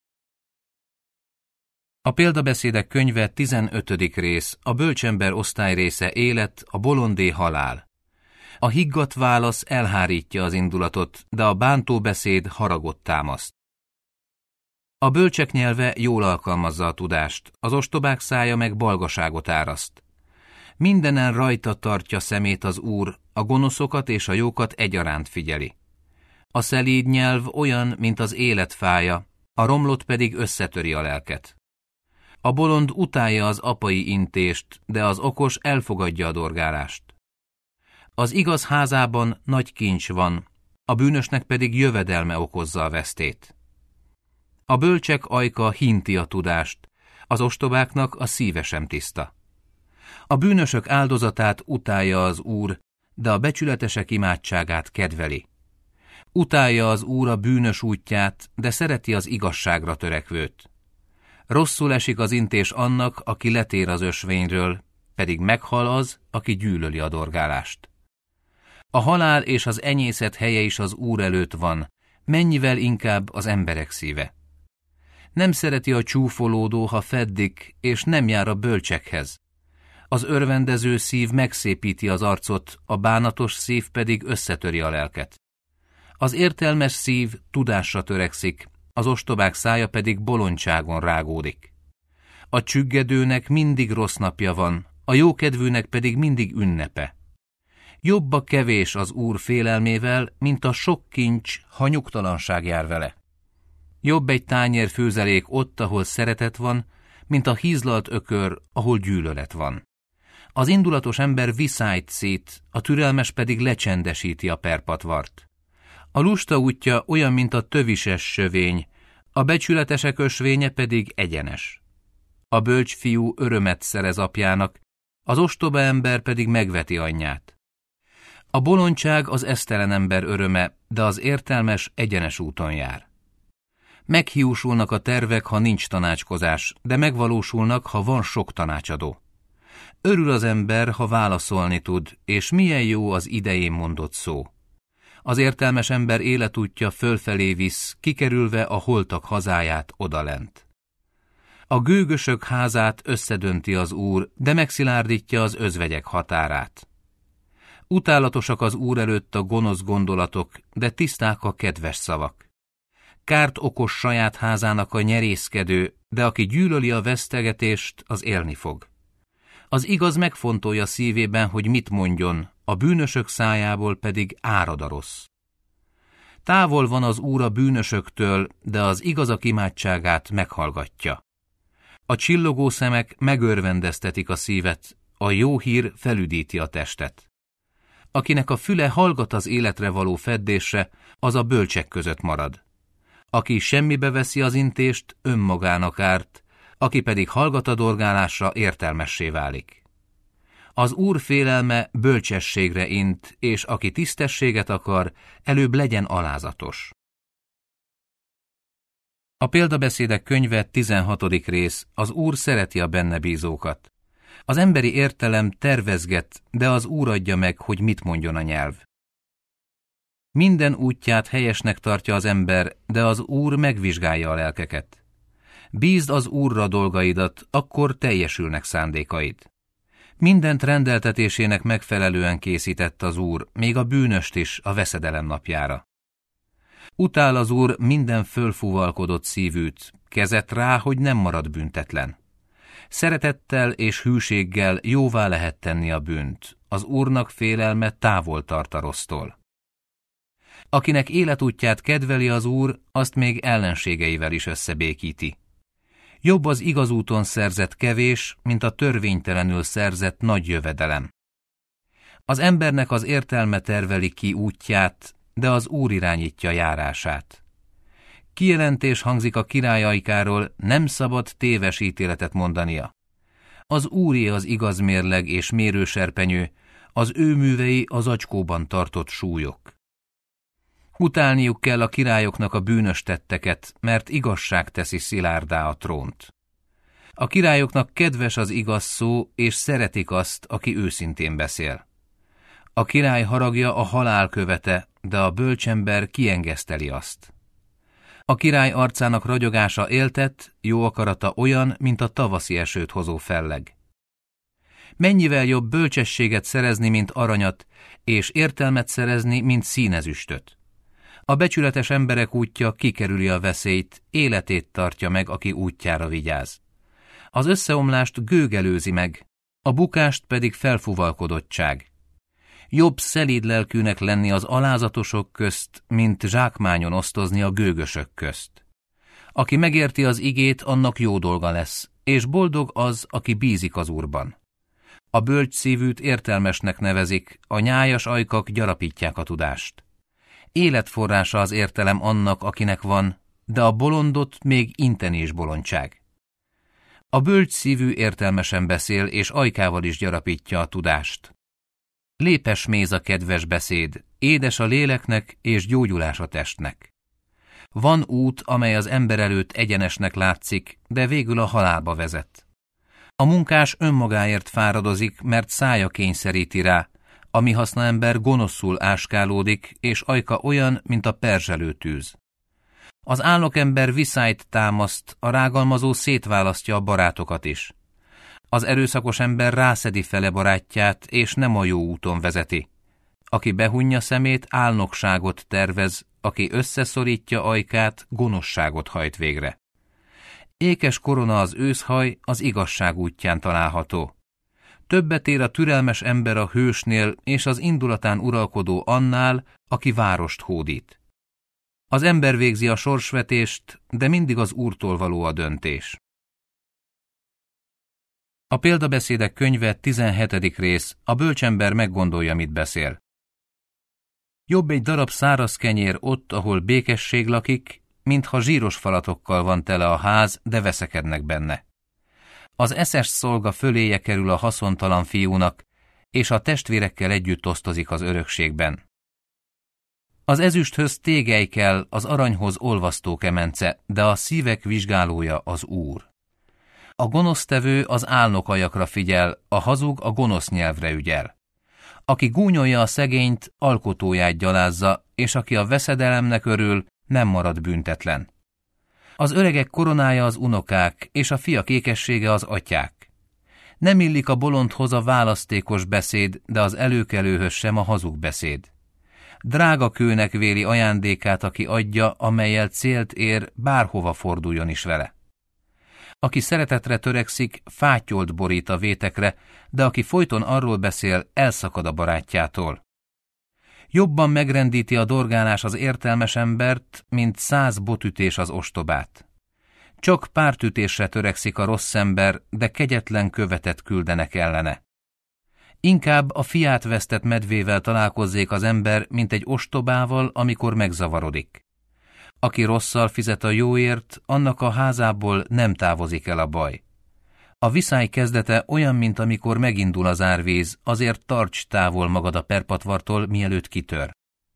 A példabeszédek könyve 15. rész, a bölcsember osztályrésze élet, a bolondé halál. A higgadt válasz elhárítja az indulatot, de a bántó beszéd haragot támaszt. A bölcsek nyelve jól alkalmazza a tudást, az ostobák szája meg balgaságot áraszt. Mindenen rajta tartja szemét az Úr, a gonoszokat és a jókat egyaránt figyeli. A szelíd nyelv olyan, mint az élet fája, a romlott pedig összetöri a lelket. A bolond utálja az apai intést, de az okos elfogadja a dorgálást. Az igaz házában nagy kincs van, a bűnösnek pedig jövedelme okozza a vesztét. A bölcsek ajka hinti a tudást, az ostobáknak a szíve sem tiszta. A bűnösök áldozatát utálja az Úr, de a becsületesek imádságát kedveli. Utálja az Úr a bűnös útját, de szereti az igazságra törekvőt. Rosszul esik az intés annak, aki letér az ösvényről, pedig meghal az, aki gyűlöli a dorgálást. A halál és az enyészet helye is az Úr előtt van, mennyivel inkább az emberek szíve. Nem szereti a csúfolódó, ha feddik, és nem jár a bölcsekhez. Az örvendező szív megszépíti az arcot, a bánatos szív pedig összetöri a lelket. Az értelmes szív tudásra törekszik, az ostobák szája pedig bolondságon rágódik. A csüggedőnek mindig rossz napja van, a jókedvűnek pedig mindig ünnepe. Jobb a kevés az Úr félelmével, mint a sok kincs, ha nyugtalanság jár vele. Jobb egy tányér főzelék ott, ahol szeretet van, mint a hízlalt ökör, ahol gyűlölet van. Az indulatos ember viszályt szít, a türelmes pedig lecsendesíti a perpatvart. A lusta útja olyan, mint a tövises sövény, a becsületesek ösvénye pedig egyenes. A bölcs fiú örömet szerez apjának, az ostoba ember pedig megveti anyját. A bolondság az esztelen ember öröme, de az értelmes egyenes úton jár. Meghiúsulnak a tervek, ha nincs tanácskozás, de megvalósulnak, ha van sok tanácsadó. Örül az ember, ha válaszolni tud, és milyen jó az idején mondott szó. Az értelmes ember életútja fölfelé visz, kikerülve a holtak hazáját odalent. A gőgösök házát összedönti az Úr, de megszilárdítja az özvegyek határát. Utálatosak az Úr előtt a gonosz gondolatok, de tiszták a kedves szavak. Kárt okos saját házának a nyerészkedő, de aki gyűlöli a vesztegetést, az élni fog. Az igaz megfontolja szívében, hogy mit mondjon, a bűnösök szájából pedig árad a rossz. Távol van az Úr a bűnösöktől, de az igazak imádságát meghallgatja. A csillogó szemek megörvendeztetik a szívet, a jó hír felüdíti a testet. Akinek a füle hallgat az életre való feddésre, az a bölcsek között marad. Aki semmibe veszi az intést, önmagának árt, aki pedig hallgat a dorgálásra, értelmessé válik. Az Úr félelme bölcsességre int, és aki tisztességet akar, előbb legyen alázatos. A példabeszédek könyve 16. rész, az Úr szereti a benne bízókat. Az emberi értelem tervezget, de az Úr adja meg, hogy mit mondjon a nyelv. Minden útját helyesnek tartja az ember, de az Úr megvizsgálja a lelkeket. Bízd az Úrra dolgaidat, akkor teljesülnek szándékaid. Mindent rendeltetésének megfelelően készített az Úr, még a bűnöst is a veszedelem napjára. Utál az Úr minden fölfúvalkodott szívűt, kezet rá, hogy nem marad büntetlen. Szeretettel és hűséggel jóvá lehet tenni a bűnt, az Úrnak félelme távol tart a rossztól. Akinek életútját kedveli az Úr, azt még ellenségeivel is összebékíti. Jobb az igaz úton szerzett kevés, mint a törvénytelenül szerzett nagy jövedelem. Az embernek az értelme terveli ki útját, de az Úr irányítja járását. Kijelentés hangzik a királyaikáról, nem szabad téves ítéletet mondania. Az Úré az igaz mérleg és mérőserpenyő, az ő művei az acskóban tartott súlyok. Utálniuk kell a királyoknak a bűnös tetteket, mert igazság teszi szilárdá a trónt. A királyoknak kedves az igaz szó, és szeretik azt, aki őszintén beszél. A király haragja a halál követe, de a bölcsember kiengeszteli azt. A király arcának ragyogása éltet, jó akarata olyan, mint a tavaszi esőt hozó felleg. Mennyivel jobb bölcsességet szerezni, mint aranyat, és értelmet szerezni, mint színezüstöt. A becsületes emberek útja kikerüli a veszélyt, életét tartja meg, aki útjára vigyáz. Az összeomlást gőg előzi meg, a bukást pedig felfúvalkodottság. Jobb szelíd lelkűnek lenni az alázatosok közt, mint zsákmányon osztozni a gőgösök közt. Aki megérti az igét, annak jó dolga lesz, és boldog az, aki bízik az Úrban. A bölcs szívűt értelmesnek nevezik, a nyájas ajkak gyarapítják a tudást. Életforrása az értelem annak, akinek van, de a bolondot még inteni is bolondság. A bölcs szívű értelmesen beszél, és ajkával is gyarapítja a tudást. Lépes méz a kedves beszéd, édes a léleknek és gyógyulás a testnek. Van út, amely az ember előtt egyenesnek látszik, de végül a halálba vezet. A munkás önmagáért fáradozik, mert szája kényszeríti rá, a mi haszna ember gonoszul áskálódik, és ajka olyan, mint a perzselő tűz. Az álnokember viszályt támaszt, a rágalmazó szétválasztja a barátokat is. Az erőszakos ember rászedi fele barátját, és nem a jó úton vezeti. Aki behunja szemét, álnokságot tervez, aki összeszorítja ajkát, gonoszságot hajt végre. Ékes korona az őszhaj, az igazság útján található. Többet ér a türelmes ember a hősnél, és az indulatán uralkodó annál, aki várost hódít. Az ember végzi a sorsvetést, de mindig az Úrtól való a döntés. A példabeszédek könyve 17. rész, a bölcsember meggondolja, mit beszél. Jobb egy darab száraz kenyér ott, ahol békesség lakik, mintha zsíros falatokkal van tele a ház, de veszekednek benne. Az eszes szolga föléje kerül a haszontalan fiúnak, és a testvérekkel együtt osztozik az örökségben. Az ezüsthöz tégely kell, az aranyhoz olvasztó kemence, de a szívek vizsgálója az Úr. A gonosztevő az álnokajakra figyel, a hazug a gonosz nyelvre ügyel. Aki gúnyolja a szegényt, alkotóját gyalázza, és aki a veszedelemnek örül, nem marad büntetlen. Az öregek koronája az unokák, és a fiak ékessége az atyák. Nem illik a bolondhoz a választékos beszéd, de az előkelőhöz sem a hazug beszéd. Drága kőnek véli ajándékát, aki adja, amellyel célt ér, bárhova forduljon is vele. Aki szeretetre törekszik, fátyolt borít a vétekre, de aki folyton arról beszél, elszakad a barátjától. Jobban megrendíti a dorgálás az értelmes embert, mint 100 botütés az ostobát. Csak pártütésre törekszik a rossz ember, de kegyetlen követet küldenek ellene. Inkább a fiát vesztett medvével találkozzék az ember, mint egy ostobával, amikor megzavarodik. Aki rosszal fizet a jóért, annak a házából nem távozik el a baj. A viszály kezdete olyan, mint amikor megindul az árvíz, azért tarts távol magad a perpatvartól, mielőtt kitör.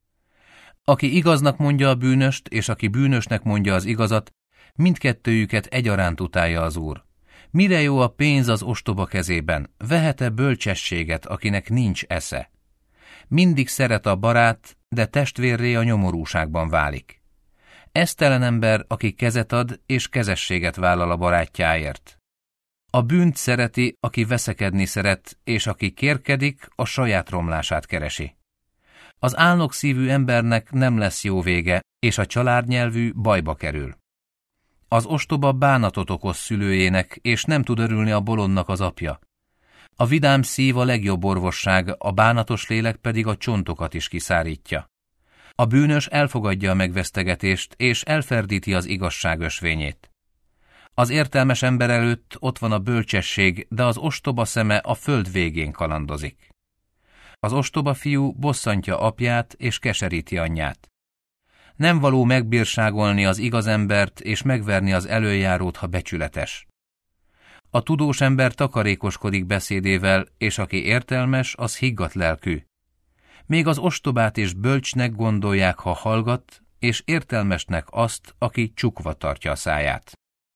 Aki igaznak mondja a bűnöst, és aki bűnösnek mondja az igazat, mindkettőjüket egyaránt utálja az Úr. Mire jó a pénz az ostoba kezében? Vehet-e bölcsességet, akinek nincs esze? Mindig szeret a barát, de testvérré a nyomorúságban válik. Esztelen ember, aki kezet ad, és kezességet vállal a barátjáért. A bűnt szereti, aki veszekedni szeret, és aki kérkedik, a saját romlását keresi. Az álnok szívű embernek nem lesz jó vége, és a családnyelvű bajba kerül. Az ostoba bánatot okoz szülőjének, és nem tud örülni a bolondnak az apja. A vidám szív a legjobb orvosság, a bánatos lélek pedig a csontokat is kiszárítja. A bűnös elfogadja a megvesztegetést, és elferdíti az igazság ösvényét. Az értelmes ember előtt ott van a bölcsesség, de az ostoba szeme a föld végén kalandozik. Az ostoba fiú bosszantja apját, és keseríti anyját. Nem való megbírságolni az igaz embert, és megverni az elöljárót, ha becsületes. A tudós ember takarékoskodik beszédével, és aki értelmes, az higgadt lelkű. Még az ostobát és bölcsnek gondolják, ha hallgat, és értelmesnek azt, aki csukva tartja a száját.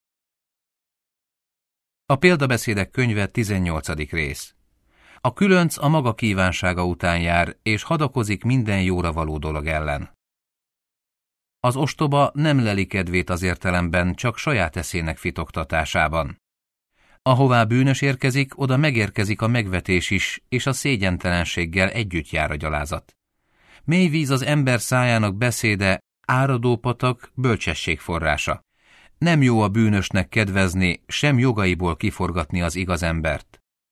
A példabeszédek könyve 18. rész. A különc a maga kívánsága után jár, és hadakozik minden jóra való dolog ellen. Az ostoba nem leli kedvét az értelemben, csak saját eszének fitoktatásában. Ahová bűnös érkezik, oda megérkezik a megvetés is, és a szégyentelenséggel együtt jár a gyalázat. Mély víz az ember szájának beszéde, áradó patak, bölcsesség forrása. Nem jó a bűnösnek kedvezni, sem jogaiból kiforgatni az igaz embert.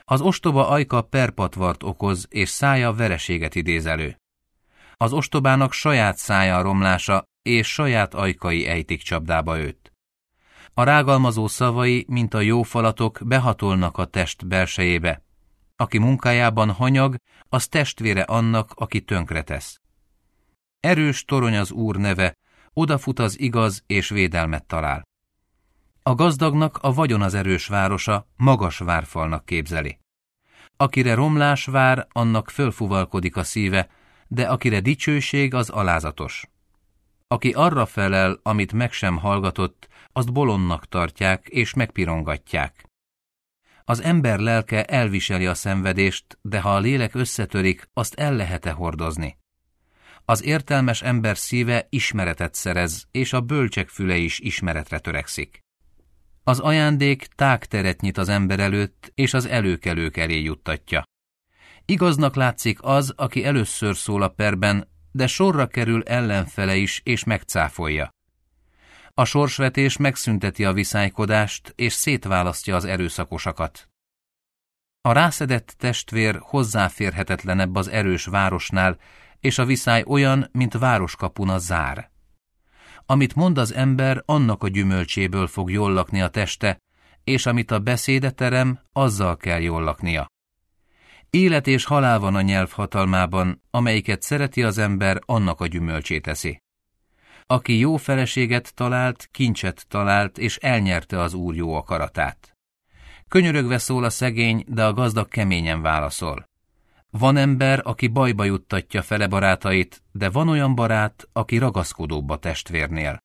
Az ostoba ajka perpatvart okoz, és szája vereséget idéz elő. Az ostobának saját szája a romlása, és saját ajkai ejtik csapdába őt. A rágalmazó szavai, mint a jó falatok, behatolnak a test belsejébe. Aki munkájában hanyag, az testvére annak, aki tönkretesz. Erős torony az Úr neve, odafut az igaz, és védelmet talál. A gazdagnak a vagyon az erős városa, magas várfalnak képzeli. Akire romlás vár, annak fölfuvalkodik a szíve, de akire dicsőség, az alázatos. Aki arra felel, amit meg sem hallgatott, azt bolondnak tartják és megpirongatják. Az ember lelke elviseli a szenvedést, de ha a lélek összetörik, azt el lehet-e hordozni? Az értelmes ember szíve ismeretet szerez, és a bölcsek füle is ismeretre törekszik. Az ajándék tágteret nyit az ember előtt, és az előkelők elé juttatja. Igaznak látszik az, aki először szól a perben, de sorra kerül ellenfele is, és megcáfolja. A sorsvetés megszünteti a viszálykodást, és szétválasztja az erőszakosakat. A rászedett testvér hozzáférhetetlenebb az erős városnál, és a viszály olyan, mint városkapun a zár. Amit mond az ember, annak a gyümölcséből fog jól lakni a teste, és amit a beszéde terem, azzal kell jól laknia. Élet és halál van a nyelv hatalmában, amelyiket szereti az ember, annak a gyümölcsét eszi. Aki jó feleséget talált, kincset talált, és elnyerte az Úr jó akaratát. Könyörögve szól a szegény, de a gazdag keményen válaszol. Van ember, aki bajba juttatja fele barátait, de van olyan barát, aki ragaszkodóbb a testvérnél.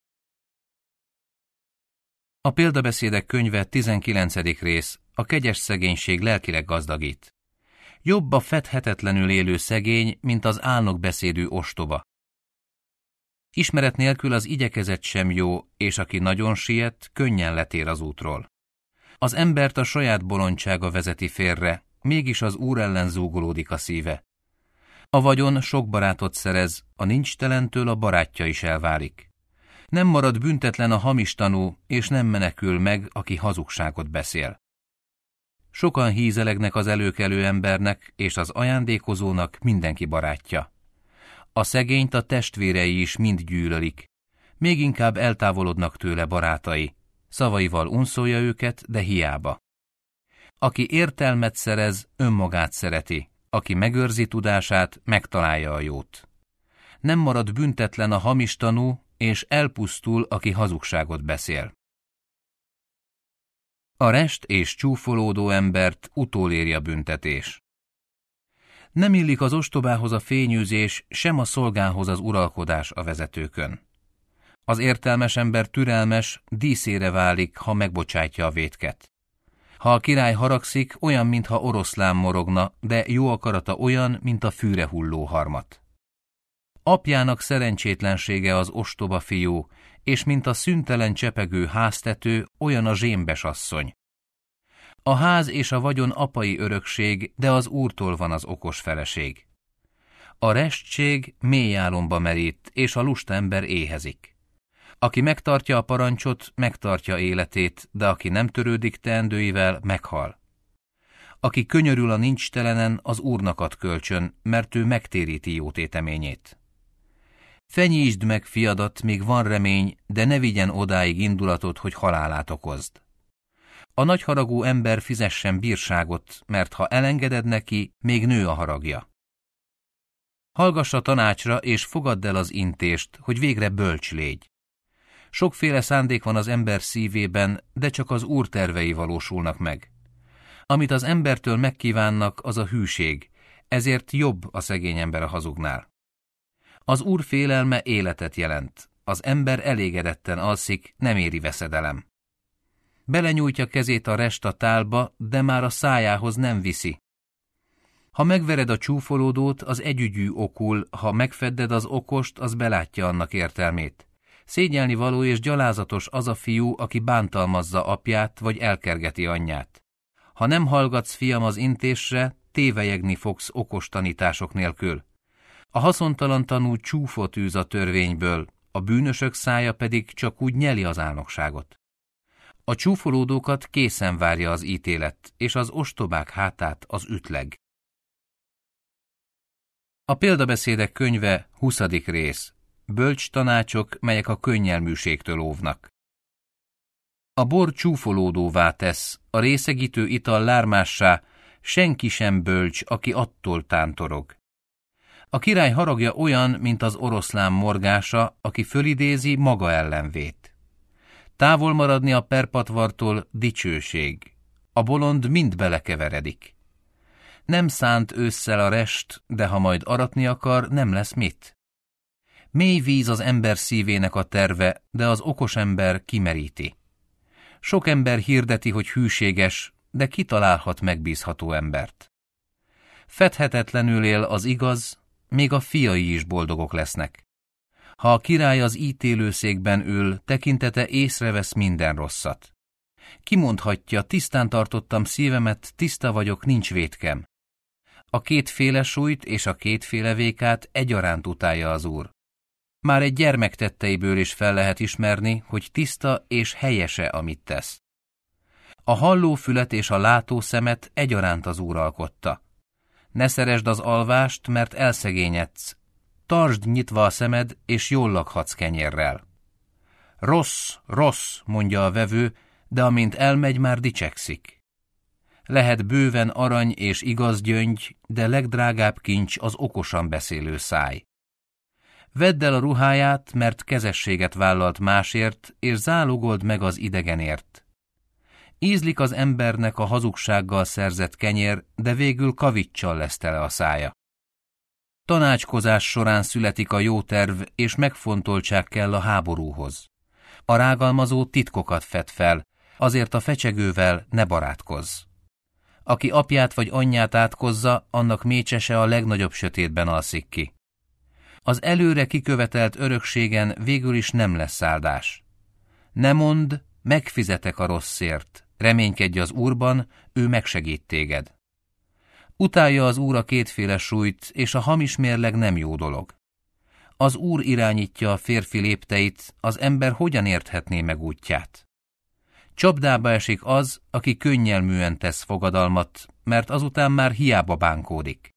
A példabeszédek könyve 19. rész, a kegyes szegénység lelkileg gazdagít. Jobb a fedhetetlenül élő szegény, mint az álnokbeszédű ostoba. Ismeret nélkül az igyekezet sem jó, és aki nagyon siet, könnyen letér az útról. Az embert a saját bolondsága vezeti félre, mégis az Úr ellen zúgolódik a szíve. A vagyon sok barátot szerez, a nincstelentől a barátja is elválik. Nem marad büntetlen a hamis tanú, és nem menekül meg, aki hazugságot beszél. Sokan hízelegnek az előkelő embernek, és az ajándékozónak mindenki barátja. A szegényt a testvérei is mind gyűlölik, még inkább eltávolodnak tőle barátai, szavaival unszolja őket, de hiába. Aki értelmet szerez, önmagát szereti, aki megőrzi tudását, megtalálja a jót. Nem marad büntetlen a hamis tanú, és elpusztul, aki hazugságot beszél. A rest és csúfolódó embert utolérja a büntetés. Nem illik az ostobához a fényűzés, sem a szolgához az uralkodás a vezetőkön. Az értelmes ember türelmes, díszére válik, ha megbocsátja a vétket. Ha a király haragszik, olyan, mintha oroszlán morogna, de jó akarata olyan, mint a fűre hulló harmat. Apjának szerencsétlensége az ostoba fiú, és mint a szüntelen csepegő háztető, olyan a zsémbes asszony. A ház és a vagyon apai örökség, de az Úrtól van az okos feleség. A restség mély álomba merít, és a lusta ember éhezik. Aki megtartja a parancsot, megtartja életét, de aki nem törődik teendőivel, meghal. Aki könyörül a nincstelenen, az Úrnak ad kölcsön, mert ő megtéríti jó téteményét. Fenyítsd meg fiadat, míg van remény, de ne vigyen odáig indulatot, hogy halálát okozd. A nagyharagú ember fizessen bírságot, mert ha elengeded neki, még nő a haragja. Hallgass a tanácsra, és fogadd el az intést, hogy végre bölcs légy. Sokféle szándék van az ember szívében, de csak az Úr tervei valósulnak meg. Amit az embertől megkívánnak, az a hűség, ezért jobb a szegény ember a hazugnál. Az Úr félelme életet jelent, az ember elégedetten alszik, nem éri veszedelem. Belenyújtja kezét a rest a tálba, de már a szájához nem viszi. Ha megvered a csúfolódót, az együgyű okul, ha megfedded az okost, az belátja annak értelmét. Szégyelni való és gyalázatos az a fiú, aki bántalmazza apját, vagy elkergeti anyját. Ha nem hallgatsz, fiam, az intésre, tévelyegni fogsz okos tanítások nélkül. A haszontalan tanú csúfot űz a törvényből, a bűnösök szája pedig csak úgy nyeli az álnokságot. A csúfolódókat készen várja az ítélet, és az ostobák hátát az ütleg. A példabeszédek könyve 20. rész. Bölcs tanácsok, melyek a könnyelműségtől óvnak. A bor csúfolódóvá tesz, a részegítő ital lármássá, senki sem bölcs, aki attól tántorog. A király haragja olyan, mint az oroszlán morgása, aki fölidézi maga ellenvét. Távol maradni a perpatvartól dicsőség. A bolond mind belekeveredik. Nem szánt ősszel a rest, de ha majd aratni akar, nem lesz mit. Mély víz az ember szívének a terve, de az okos ember kimeríti. Sok ember hirdeti, hogy hűséges, de ki találhat megbízható embert. Fedhetetlenül él az igaz, még a fiai is boldogok lesznek. Ha a király az ítélőszékben ül, tekintete észrevesz minden rosszat. Kimondhatja, tisztán tartottam szívemet, tiszta vagyok, nincs vétkem. A kétféle súlyt és a kétféle vékát egyaránt utálja az Úr. Már egy gyermek tetteiből is fel lehet ismerni, hogy tiszta és helyese, amit tesz. A hallófület és a látószemet egyaránt az Úr alkotta. Ne szeresd az alvást, mert elszegényedsz. Tartsd nyitva a szemed, és jól lakhatsz kenyérrel. Rossz, rossz, mondja a vevő, de amint elmegy, már dicsekszik. Lehet bőven arany és igaz gyöngy, de legdrágább kincs az okosan beszélő száj. Vedd el a ruháját, mert kezességet vállalt másért, és zálogold meg az idegenért. Ízlik az embernek a hazugsággal szerzett kenyér, de végül kaviccsal lesz tele a szája. Tanácskozás során születik a jó terv, és megfontoltság kell a háborúhoz. A rágalmazó titkokat fed fel, azért a fecsegővel ne barátkozz. Aki apját vagy anyját átkozza, annak mécsese a legnagyobb sötétben alszik ki. Az előre kikövetelt örökségen végül is nem lesz áldás. Ne mondd, megfizetek a rosszért, reménykedj az Úrban, ő megsegít téged. Utálja az Úr a kétféle súlyt, és a hamis mérleg nem jó dolog. Az Úr irányítja a férfi lépteit, az ember hogyan érthetné meg útját? Csapdába esik az, aki könnyelműen tesz fogadalmat, mert azután már hiába bánkódik.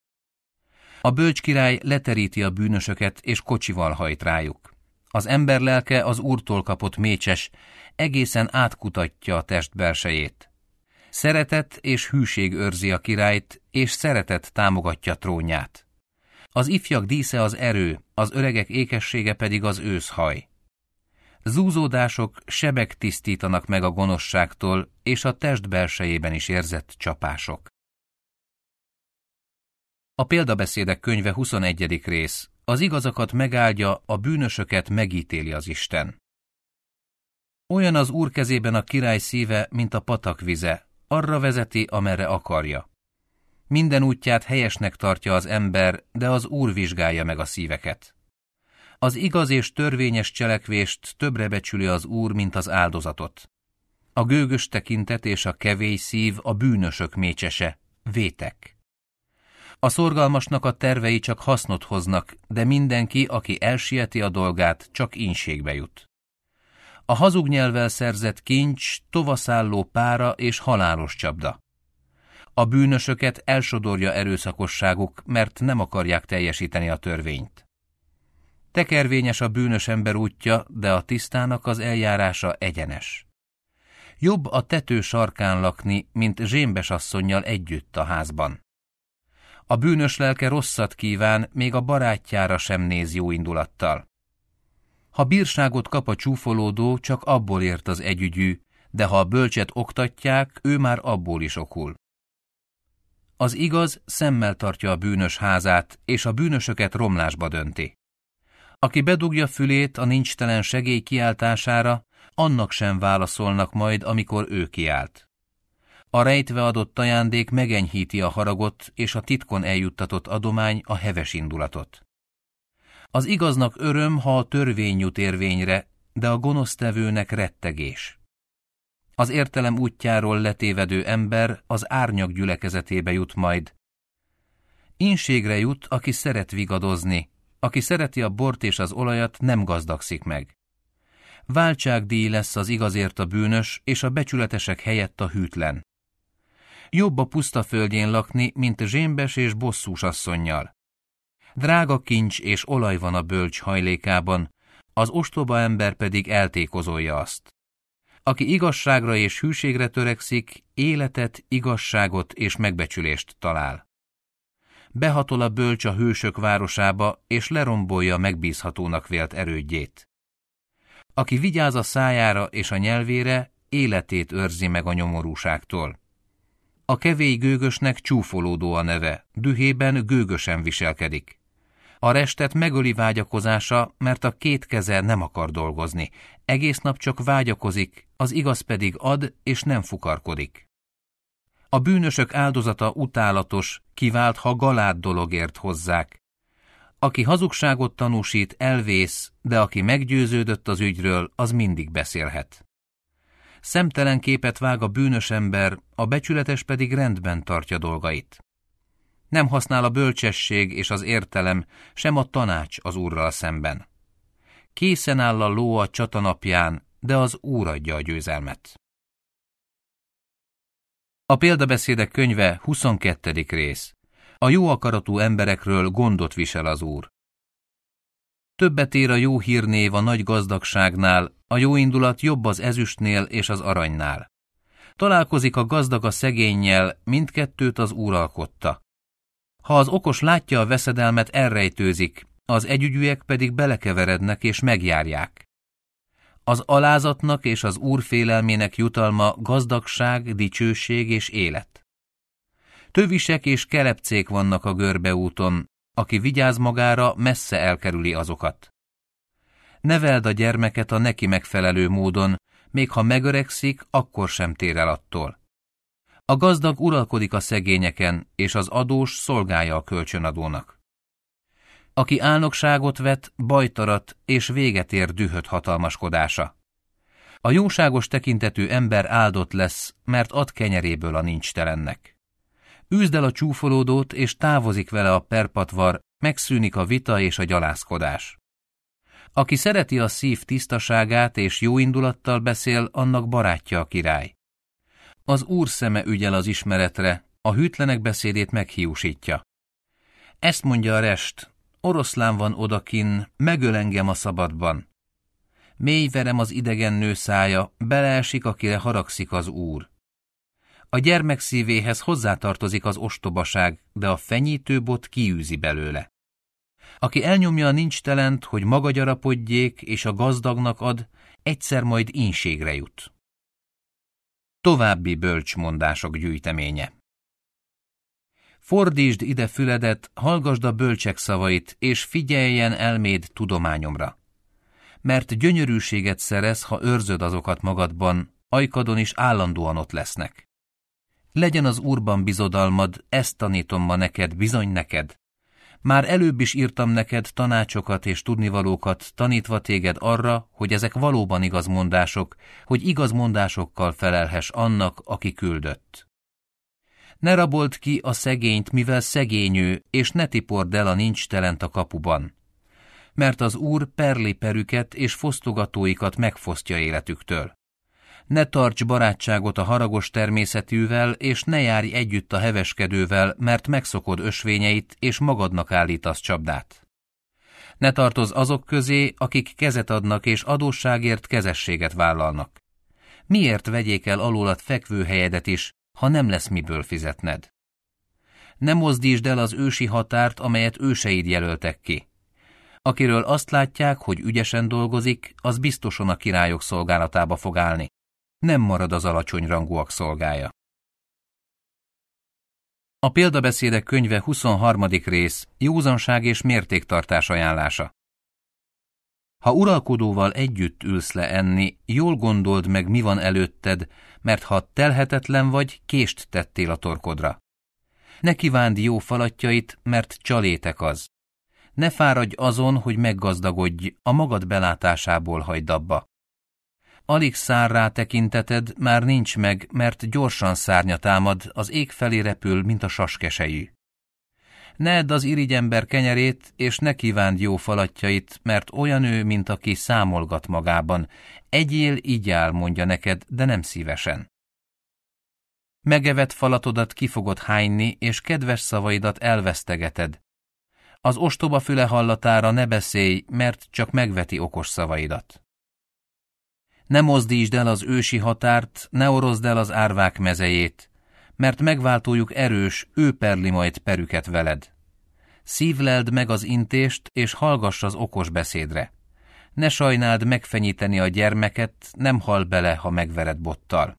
A bölcs király leteríti a bűnösöket, és kocsival hajt rájuk. Az ember lelke az Úrtól kapott mécses, egészen átkutatja a test belsejét. Szeretet és hűség őrzi a királyt, és szeretet támogatja trónját. Az ifjak dísze az erő, az öregek ékessége pedig az őszhaj. Zúzódások, sebek tisztítanak meg a gonoszságtól, és a test belsejében is érzett csapások. A példabeszédek könyve 21. rész. Az igazakat megáldja, a bűnösöket megítéli az Isten. Olyan az Úr kezében a király szíve, mint a patak vize, arra vezeti, amerre akarja. Minden útját helyesnek tartja az ember, de az Úr vizsgálja meg a szíveket. Az igaz és törvényes cselekvést többre becsüli az Úr, mint az áldozatot. A gőgös tekintet és a kevés szív a bűnösök mécsese, vétek. A szorgalmasnak a tervei csak hasznot hoznak, de mindenki, aki elsieti a dolgát, csak ínségbe jut. A hazug nyelvvel szerzett kincs, tovaszálló pára és halálos csapda. A bűnösöket elsodorja erőszakosságuk, mert nem akarják teljesíteni a törvényt. Tekervényes a bűnös ember útja, de a tisztának az eljárása egyenes. Jobb a tető sarkán lakni, mint zsémbes asszonnyal együtt a házban. A bűnös lelke rosszat kíván, még a barátjára sem néz jó indulattal. Ha bírságot kap a csúfolódó, csak abból ért az együgyű, de ha a bölcset oktatják, ő már abból is okul. Az igaz szemmel tartja a bűnös házát, és a bűnösöket romlásba dönti. Aki bedugja fülét a nincstelen segély kiáltására, annak sem válaszolnak majd, amikor ő kiált. A rejtve adott ajándék megenyhíti a haragot, és a titkon eljuttatott adomány a heves indulatot. Az igaznak öröm, ha a törvény jut érvényre, de a gonosztevőnek rettegés. Az értelem útjáról letévedő ember az árnyak gyülekezetébe jut majd. Ínségre jut, aki szeret vigadozni, aki szereti a bort és az olajat, nem gazdagszik meg. Váltságdíj lesz az igazért a bűnös, és a becsületesek helyett a hűtlen. Jobb a puszta földjén lakni, mint zsémbes és bosszús asszonnyal. Drága kincs és olaj van a bölcs hajlékában, az ostoba ember pedig eltékozolja azt. Aki igazságra és hűségre törekszik, életet, igazságot és megbecsülést talál. Behatol a bölcs a hősök városába, és lerombolja megbízhatónak vélt erődjét. Aki vigyáz a szájára és a nyelvére, életét őrzi meg a nyomorúságtól. A kevély gőgösnek csúfolódó a neve, dühében gőgösen viselkedik. A restet megöli vágyakozása, mert a két keze nem akar dolgozni. Egész nap csak vágyakozik, az igaz pedig ad, és nem fukarkodik. A bűnösök áldozata utálatos, kivált, ha galád dologért hozzák. Aki hazugságot tanúsít, elvész, de aki meggyőződött az ügyről, az mindig beszélhet. Szemtelen képet vág a bűnös ember, a becsületes pedig rendben tartja dolgait. Nem használ a bölcsesség és az értelem, sem a tanács az Úrral szemben. Készen áll a ló a csatanapján, de az Úr adja a győzelmet. A példabeszédek könyve 22. rész. A jó akaratú emberekről gondot visel az Úr. Többet ér a jó hírnév a nagy gazdagságnál, a jó indulat jobb az ezüstnél és az aranynál. Találkozik a gazdag a szegénnyel, mindkettőt az Úr alkotta. Ha az okos látja a veszedelmet, elrejtőzik, az együgyűek pedig belekeverednek és megjárják. Az alázatnak és az Úr félelmének jutalma gazdagság, dicsőség és élet. Tövisek és kelepcék vannak a görbeúton, aki vigyáz magára, messze elkerüli azokat. Neveld a gyermeket a neki megfelelő módon, még ha megöregszik, akkor sem tér el attól. A gazdag uralkodik a szegényeken, és az adós szolgálja a kölcsönadónak. Aki álnokságot vet, bajtarat, és véget ér dühött hatalmaskodása. A jóságos tekintetű ember áldott lesz, mert ad kenyeréből a nincstelennek. Üzd el a csúfolódót, és távozik vele a perpatvar, megszűnik a vita és a gyalázkodás. Aki szereti a szív tisztaságát és jó indulattal beszél, annak barátja a király. Az Úr szeme ügyel az ismeretre, a hűtlenek beszédét meghiúsítja. Ezt mondja a rest, oroszlán van odakin, megöl engem a szabadban. Mély verem az idegen nő szája, beleesik, akire haragszik az Úr. A gyermek szívéhez hozzátartozik az ostobaság, de a fenyítőbot kiűzi belőle. Aki elnyomja a nincstelent, hogy maga gyarapodjék, és a gazdagnak ad, egyszer majd ínségre jut. További bölcsmondások gyűjteménye. Fordítsd ide füledet, hallgasd a bölcsek szavait, és figyeljen elméd tudományomra. Mert gyönyörűséget szerez, ha őrzöd azokat magadban, ajkadon is állandóan ott lesznek. Legyen az Úrban bizodalmad, ezt tanítom ma neked, bizony neked. Már előbb is írtam neked tanácsokat és tudnivalókat, tanítva téged arra, hogy ezek valóban igaz mondások, hogy igaz mondásokkal felelhess annak, aki küldött. Ne rabold ki a szegényt, mivel szegényű, és ne tipord el a nincstelent a kapuban. Mert az Úr perli perüket és fosztogatóikat megfosztja életüktől. Ne tarts barátságot a haragos természetűvel, és ne járj együtt a heveskedővel, mert megszokod ösvényeit, és magadnak állítasz csapdát. Ne tartozz azok közé, akik kezet adnak, és adósságért kezességet vállalnak. Miért vegyék el alólad fekvőhelyedet is, ha nem lesz miből fizetned? Ne mozdítsd el az ősi határt, amelyet őseid jelöltek ki. Akiről azt látják, hogy ügyesen dolgozik, az biztosan a királyok szolgálatába fog állni. Nem marad az alacsony rangúak szolgája. A példabeszédek könyve 23. rész, józanság és mértéktartás ajánlása. Ha uralkodóval együtt ülsz le enni, jól gondold meg, mi van előtted, mert ha telhetetlen vagy, kést tettél a torkodra. Ne kívánd jó falatjait, mert csalétek az. Ne fáradj azon, hogy meggazdagodj, a magad belátásából hagyd abba. Alig szár rá tekinteted, már nincs meg, mert gyorsan szárnya támad, az ég felé repül, mint a saskesejű. Ne edd az irigyember kenyerét, és ne kívánd jó falatjait, mert olyan ő, mint aki számolgat magában. Egyél, igyál, mondja neked, de nem szívesen. Megevett falatodat ki fogod hányni, és kedves szavaidat elvesztegeted. Az ostoba füle hallatára ne beszélj, mert csak megveti okos szavaidat. Ne mozdítsd el az ősi határt, ne orozd el az árvák mezejét, mert megváltójuk erős, ő perli majd perüket veled. Szívleld meg az intést, és hallgass az okos beszédre. Ne sajnáld megfenyíteni a gyermeket, nem hal bele, ha megvered bottal.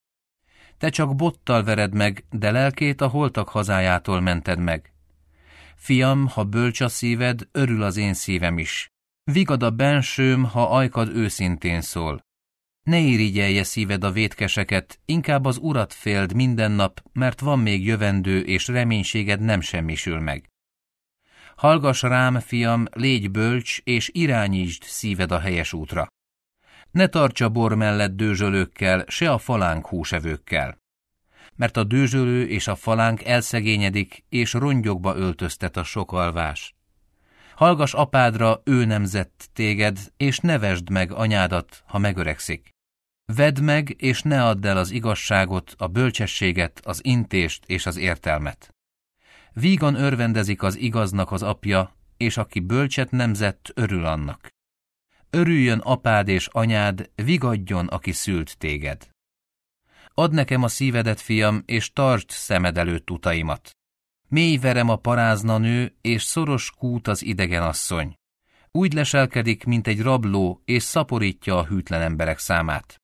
Te csak bottal vered meg, de lelkét a holtak hazájától mented meg. Fiam, ha bölcs a szíved, örül az én szívem is. Vigad a bensőm, ha ajkad őszintén szól. Ne irigyelje szíved a vétkeseket, inkább az Urat féld minden nap, mert van még jövendő, és reménységed nem semmisül meg. Hallgass rám, fiam, légy bölcs, és irányítsd szíved a helyes útra. Ne tarts a bor mellett dőzsölőkkel, se a falánk húsevőkkel. Mert a dőzsölő és a falánk elszegényedik, és rongyokba öltöztet a sok alvás. Hallgass apádra, ő nemzett téged, és ne vesd meg anyádat, ha megöregszik. Vedd meg, és ne add el az igazságot, a bölcsességet, az intést és az értelmet. Vígan örvendezik az igaznak az apja, és aki bölcset nemzett, örül annak. Örüljön apád és anyád, vigadjon, aki szült téged. Add nekem a szívedet, fiam, és tartsd szemed előtt utaimat. Mély verem a parázna nő, és szoros kút az idegen asszony. Úgy leselkedik, mint egy rabló, és szaporítja a hűtlen emberek számát.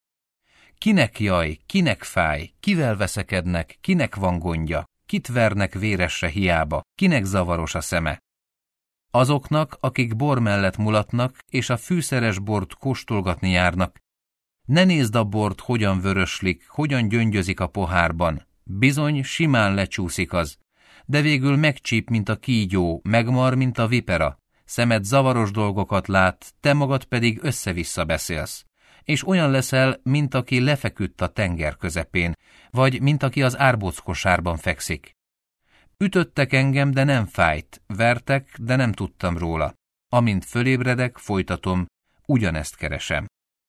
Kinek jaj, kinek fáj, kivel veszekednek, kinek van gondja, kit vernek véresre hiába, kinek zavaros a szeme? Azoknak, akik bor mellett mulatnak, és a fűszeres bort kóstolgatni járnak. Ne nézd a bort, hogyan vöröslik, hogyan gyöngyözik a pohárban. Bizony, simán lecsúszik az, de végül megcsíp, mint a kígyó, megmar, mint a vipera. Szemed zavaros dolgokat lát, te magad pedig össze-vissza beszélsz. És olyan leszel, mint aki lefeküdt a tenger közepén, vagy mint aki az árbóckosárban fekszik. Ütöttek engem, de nem fájt, vertek, de nem tudtam róla. Amint fölébredek, folytatom, ugyanezt keresem.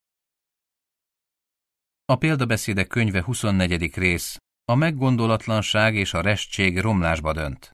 A példabeszédek könyve 24. rész. A meggondolatlanság és a restség romlásba dönt.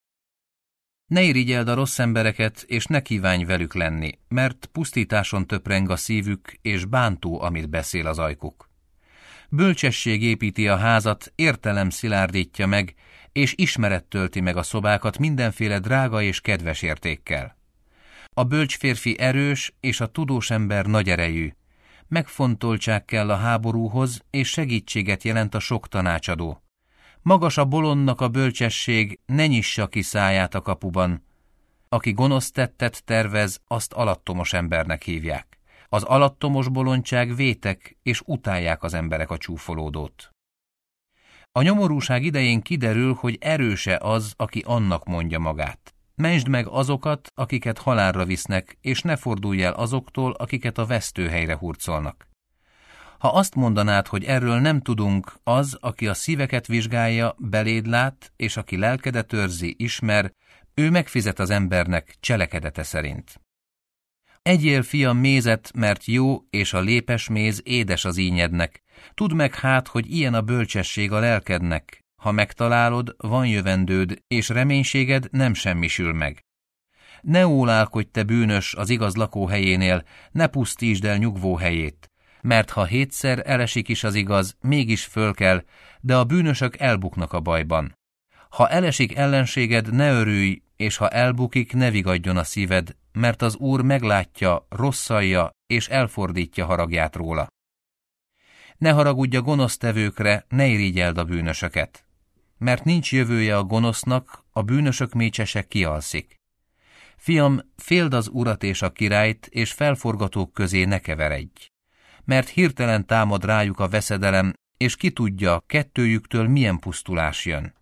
Ne irigyeld a rossz embereket, és ne kívánj velük lenni, mert pusztításon töpreng a szívük, és bántó, amit beszél az ajkuk. Bölcsesség építi a házat, értelem szilárdítja meg, és ismeret tölti meg a szobákat mindenféle drága és kedves értékkel. A bölcs férfi erős, és a tudós ember nagy erejű. Megfontoltság kell a háborúhoz, és segítséget jelent a sok tanácsadó. Magas a bolondnak a bölcsesség, ne nyissa ki száját a kapuban. Aki gonosz tettet tervez, azt alattomos embernek hívják. Az alattomos bolondság vétek, és utálják az emberek a csúfolódót. A nyomorúság idején kiderül, hogy erőse az, aki annak mondja magát. Mentsd meg azokat, akiket halálra visznek, és ne fordulj el azoktól, akiket a vesztőhelyre hurcolnak. Ha azt mondanád, hogy erről nem tudunk, az, aki a szíveket vizsgálja, beléd lát, és aki lelkedet őrzi, ismer, ő megfizet az embernek cselekedete szerint. Egyél, fiam, mézet, mert jó, és a lépes méz édes az ínyednek. Tudd meg hát, hogy ilyen a bölcsesség a lelkednek. Ha megtalálod, van jövendőd, és reménységed nem semmisül meg. Ne ólálkodj, te bűnös, az igaz lakóhelyénél, ne pusztítsd el nyugvó helyét. Mert ha 7-szer elesik is az igaz, mégis föl kell, de a bűnösök elbuknak a bajban. Ha elesik ellenséged, ne örülj, és ha elbukik, ne vigadjon a szíved, mert az Úr meglátja, rosszalja, és elfordítja haragját róla. Ne haragudj a gonosztevőkre, ne irigyeld a bűnösöket. Mert nincs jövője a gonosznak, a bűnösök mécsese kialszik. Fiam, féld az Urat és a királyt, és felforgatók közé ne keveredj. Mert hirtelen támad rájuk a veszedelem, és ki tudja, kettőjüktől milyen pusztulás jön.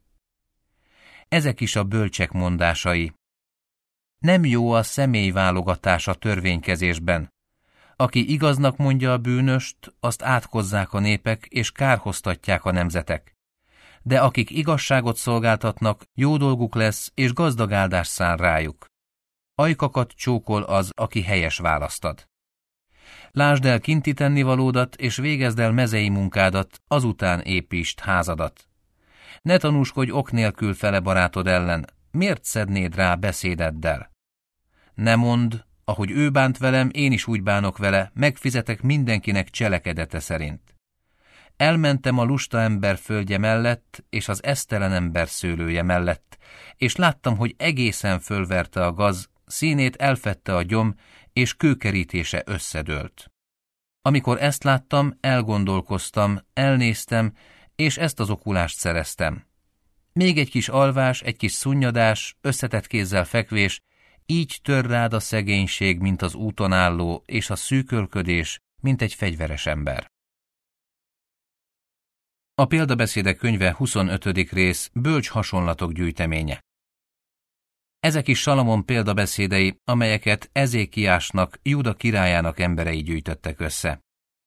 Ezek is a bölcsek mondásai. Nem jó a személyválogatás a törvénykezésben. Aki igaznak mondja a bűnöst, azt átkozzák a népek, és kárhoztatják a nemzetek. de akik igazságot szolgáltatnak, jó dolguk lesz, és gazdag áldás szán rájuk. Ajkakat csókol az, aki helyes választ ad. Lásd el kinti tennivalódat, és végezd el mezei munkádat, azután építsd házadat. Ne tanúskodj ok nélkül fele barátod ellen, miért szednéd rá beszédeddel? Ne mondd, ahogy ő bánt velem, én is úgy bánok vele, megfizetek mindenkinek cselekedete szerint. Elmentem a lusta ember földje mellett, és az esztelen ember szőlője mellett, és láttam, hogy egészen fölverte a gaz, színét elfedte a gyom, és kőkerítése összedőlt. Amikor ezt láttam, elgondolkoztam, elnéztem, és ezt az okulást szereztem. Még egy kis alvás, egy kis szunnyadás, összetett kézzel fekvés, így tör rád a szegénység, mint az úton álló, és a szűkölködés, mint egy fegyveres ember. A példabeszédek könyve 25. rész bölcs hasonlatok gyűjteménye. Ezek is Salamon példabeszédei, amelyeket Ezékiásnak, Júda királyának emberei gyűjtöttek össze.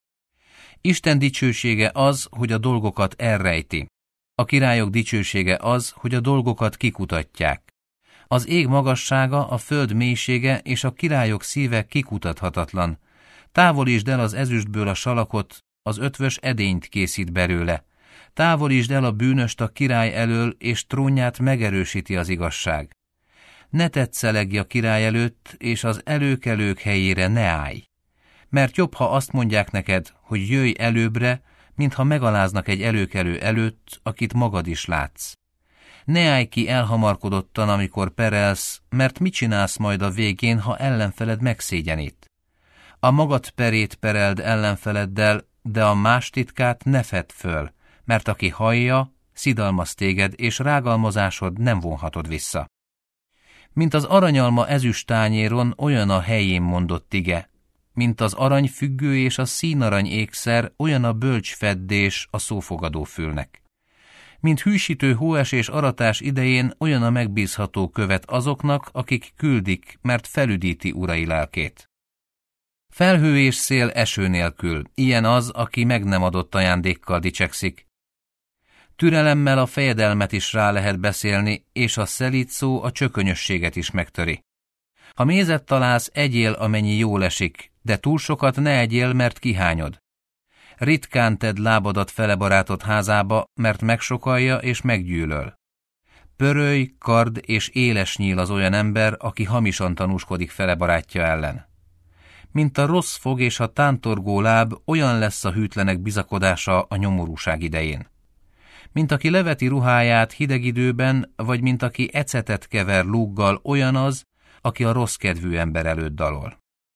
Isten dicsősége az, hogy a dolgokat elrejti. A királyok dicsősége az, hogy a dolgokat kikutatják. Az ég magassága, a föld mélysége és a királyok szíve kikutathatatlan. Távolítsd el az ezüstből a salakot, az ötvös edényt készít belőle. Távolítsd el a bűnöst a király elől, és trónját megerősíti az igazság. Ne tetszelegj a király előtt, és az előkelők helyére ne állj. Mert jobb, ha azt mondják neked, hogy jöjj előbbre, mintha megaláznak egy előkelő előtt, akit magad is látsz. Ne állj ki elhamarkodottan, amikor perelsz, mert mit csinálsz majd a végén, ha ellenfeled megszégyenít? A magad perét pereld ellenfeleddel, de a más titkát ne fedd föl, mert aki hallja, szidalmaz téged, és rágalmazásod nem vonhatod vissza. Mint az aranyalma ezüsttányéron, olyan a helyén mondott ige. Mint az aranyfüggő és a színarany ékszer, olyan a bölcs feddés a szófogadó fülnek. Mint hűsítő hóesés aratás idején, olyan a megbízható követ azoknak, akik küldik, mert felüdíti urai lelkét. Felhő és szél eső nélkül, ilyen az, aki meg nem adott ajándékkal dicsekszik. Türelemmel a fejedelmet is rá lehet beszélni, és a szelíd szó a csökönyösséget is megtöri. Ha mézet találsz, egyél, amennyi jól esik, de túl sokat ne egyél, mert kihányod. Ritkán tedd lábadat fele barátod házába, mert megsokalja és meggyűlöl. Pörölj, kard és éles nyíl az olyan ember, aki hamisan tanúskodik fele barátja ellen. Mint a rossz fog és a tántorgó láb, olyan lesz a hűtlenek bizakodása a nyomorúság idején. Mint aki leveti ruháját hideg időben, vagy mint aki ecetet kever lúggal, olyan az, aki a rossz kedvű ember előtt dalol.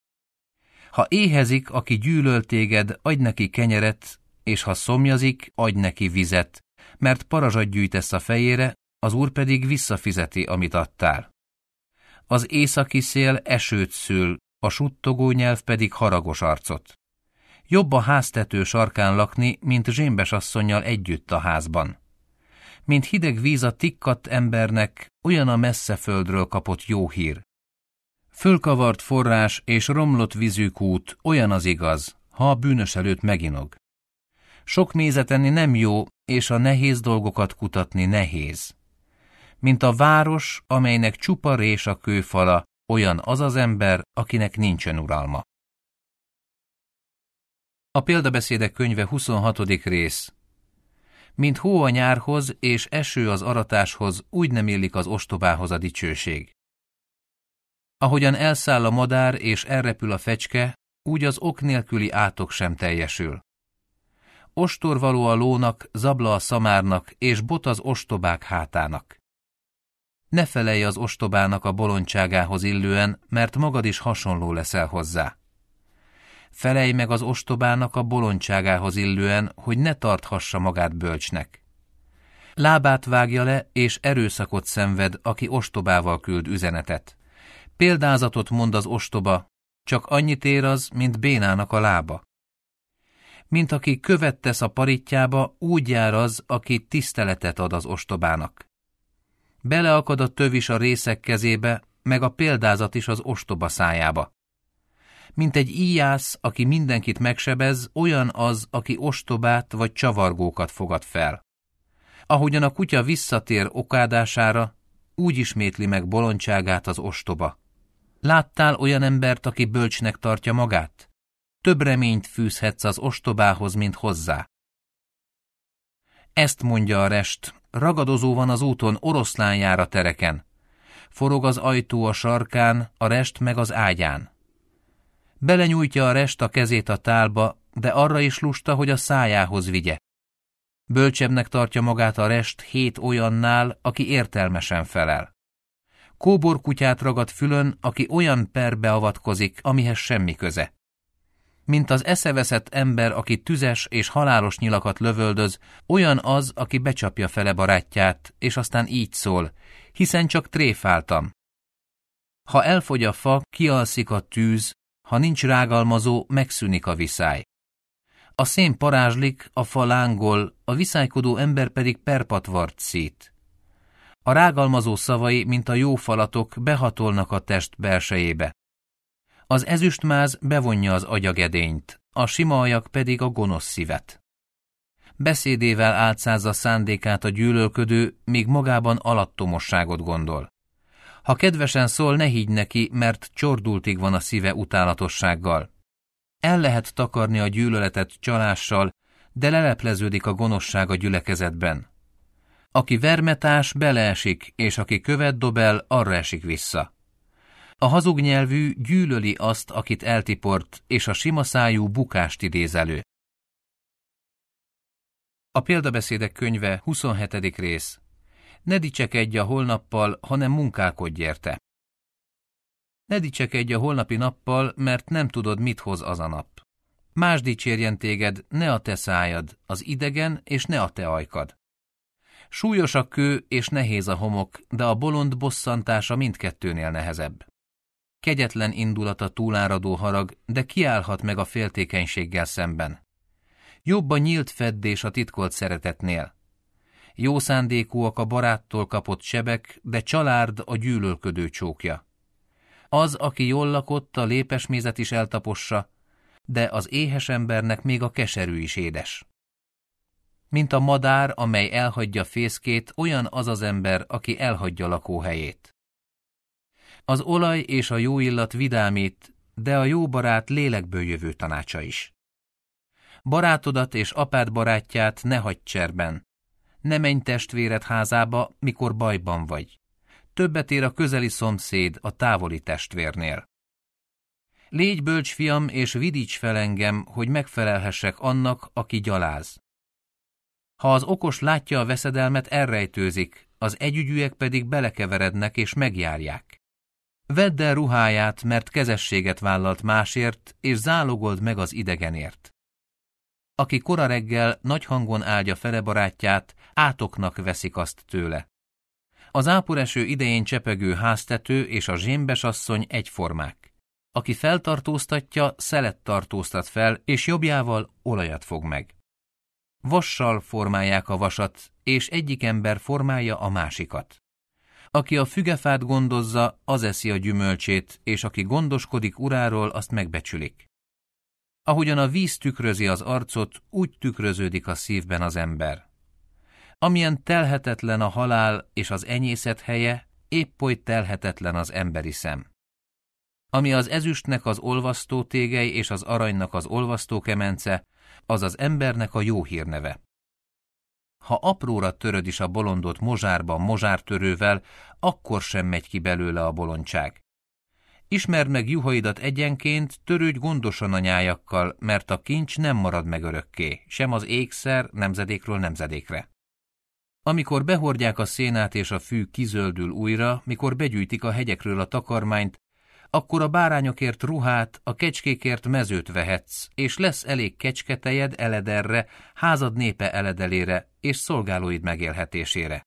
Ha éhezik, aki gyűlöl téged, adj neki kenyeret, és ha szomjazik, adj neki vizet, mert parazsat gyűjtesz a fejére, az Úr pedig visszafizeti, amit adtál. Az északi szél esőt szül, a suttogó nyelv pedig haragos arcot. Jobb a háztető sarkán lakni, mint zsémbes asszonnyal együtt a házban. Mint hideg víz a tikkadt embernek, olyan a messze földről kapott jó hír. Fölkavart forrás és romlott vízű kút, olyan az igaz, ha a bűnös előtt meginog. Sok mézet enni nem jó, és a nehéz dolgokat kutatni nehéz. Mint a város, amelynek csupa rés a kőfala, olyan az az ember, akinek nincsen uralma. A példabeszédek könyve 26. rész. Mint hó a nyárhoz és eső az aratáshoz, úgy nem illik az ostobához a dicsőség. Ahogyan elszáll a madár és elrepül a fecske, úgy az ok nélküli átok sem teljesül. Ostorvaló a lónak, zabla a szamárnak, és bot az ostobák hátának. Ne felelj az ostobának a bolondságához illően, mert magad is hasonló leszel hozzá. Felelj meg az ostobának a bolondságához illően, hogy ne tarthassa magát bölcsnek. Lábát vágja le, és erőszakot szenved, aki ostobával küld üzenetet. Példázatot mond az ostoba, csak annyit ér az, mint bénának a lába. Mint aki követ tesz a paritjába, úgy jár az, aki tiszteletet ad az ostobának. Beleakad a töv is a részek kezébe, meg a példázat is az ostoba szájába. Mint egy íjász, aki mindenkit megsebez, olyan az, aki ostobát vagy csavargókat fogad fel. Ahogyan a kutya visszatér okádására, úgy ismétli meg bolondságát az ostoba. Láttál olyan embert, aki bölcsnek tartja magát? Több reményt fűzhetsz az ostobához, mint hozzá. Ezt mondja a rest, ragadozó van az úton, oroszlán jár a tereken. Forog az ajtó a sarkán, a rest meg az ágyán. Belenyújtja a rest a kezét a tálba, de arra is lusta, hogy a szájához vigye. Bölcsebbnek tartja magát a rest 7 olyannál, aki értelmesen felel. Kóborkutyát ragad fülön, aki olyan perbe avatkozik, amihez semmi köze. Mint az eszeveszett ember, aki tüzes és halálos nyilakat lövöldöz, olyan az, aki becsapja fele barátját, és aztán így szól, hiszen csak tréfáltam. Ha elfogy a fa, kialszik a tűz, ha nincs rágalmazó, megszűnik a viszály. A szén parázslik, a fa lángol, a viszálykodó ember pedig perpatvart szít. A rágalmazó szavai, mint a jó falatok, behatolnak a test belsejébe. Az ezüstmáz bevonja az agyagedényt, a sima ajak pedig a gonosz szívet. Beszédével álcázza szándékát a gyűlölködő, míg magában alattomosságot gondol. Ha kedvesen szól, ne higgy neki, mert csordultig van a szíve utálatossággal. El lehet takarni a gyűlöletet csalással, de lelepleződik a gonoszság a gyülekezetben. Aki vermetás, beleesik, és aki követ dob el, arra esik vissza. A hazug nyelvű gyűlöli azt, akit eltiport, és a sima szájú bukást idéz elő. A példabeszédek könyve 27. rész. Ne dicsekedj a holnappal, hanem munkálkodj érte. Ne dicsekedj a holnapi nappal, mert nem tudod, mit hoz az a nap. Más dicsérjen téged, ne a te szájad, az idegen, és ne a te ajkad. Súlyos a kő, és nehéz a homok, de a bolond bosszantása mindkettőnél nehezebb. Kegyetlen indulata túláradó harag, de kiállhat meg a féltékenységgel szemben. Jobb a nyílt feddés a titkolt szeretetnél. Jó szándékúak a baráttól kapott sebek, de csalárd a gyűlölködő csókja. Az, aki jól lakott, a lépesmézet is eltapossa, de az éhes embernek még a keserű is édes. Mint a madár, amely elhagyja fészkét, olyan az az ember, aki elhagyja lakóhelyét. Az olaj és a jó illat vidámít, de a jó barát lélekből jövő tanácsa is. Barátodat és apád barátját ne hagyd cserben. Ne menj testvéred házába, mikor bajban vagy. Többet ér a közeli szomszéd a távoli testvérnél. Légy bölcs, fiam, és vidíts fel engem, hogy megfelelhessek annak, aki gyaláz. Ha az okos látja a veszedelmet, elrejtőzik, az együgyűek pedig belekeverednek és megjárják. Vedd el ruháját, mert kezességet vállalt másért, és zálogold meg az idegenért. Aki kora reggel nagy hangon áldja fele barátját, átoknak veszik azt tőle. Az áporeső idején csepegő háztető és a zsémbes asszony egyformák. Aki feltartóztatja, szelet tartóztat fel, és jobbjával olajat fog meg. Vassal formálják a vasat, és egyik ember formálja a másikat. Aki a fügefát gondozza, az eszi a gyümölcsét, és aki gondoskodik uráról, azt megbecsülik. Ahogyan a víz tükrözi az arcot, úgy tükröződik a szívben az ember. Amilyen telhetetlen a halál és az enyészet helye, épp oly telhetetlen az emberi szem. Ami az ezüstnek az olvasztó tégely és az aranynak az olvasztó kemence, az az embernek a jó hírneve. Ha apróra töröd is a bolondot mozsárban mozsártörővel, akkor sem megy ki belőle a bolondság. Ismerd meg juhaidat egyenként, törődj gondosan a nyájakkal, mert a kincs nem marad meg örökké, sem az ékszer nemzedékről nemzedékre. Amikor behordják a szénát és a fű kizöldül újra, mikor begyűjtik a hegyekről a takarmányt, akkor a bárányokért ruhát, a kecskékért mezőt vehetsz, és lesz elég kecsketejed elederre, házad népe eledelére, és szolgálóid megélhetésére.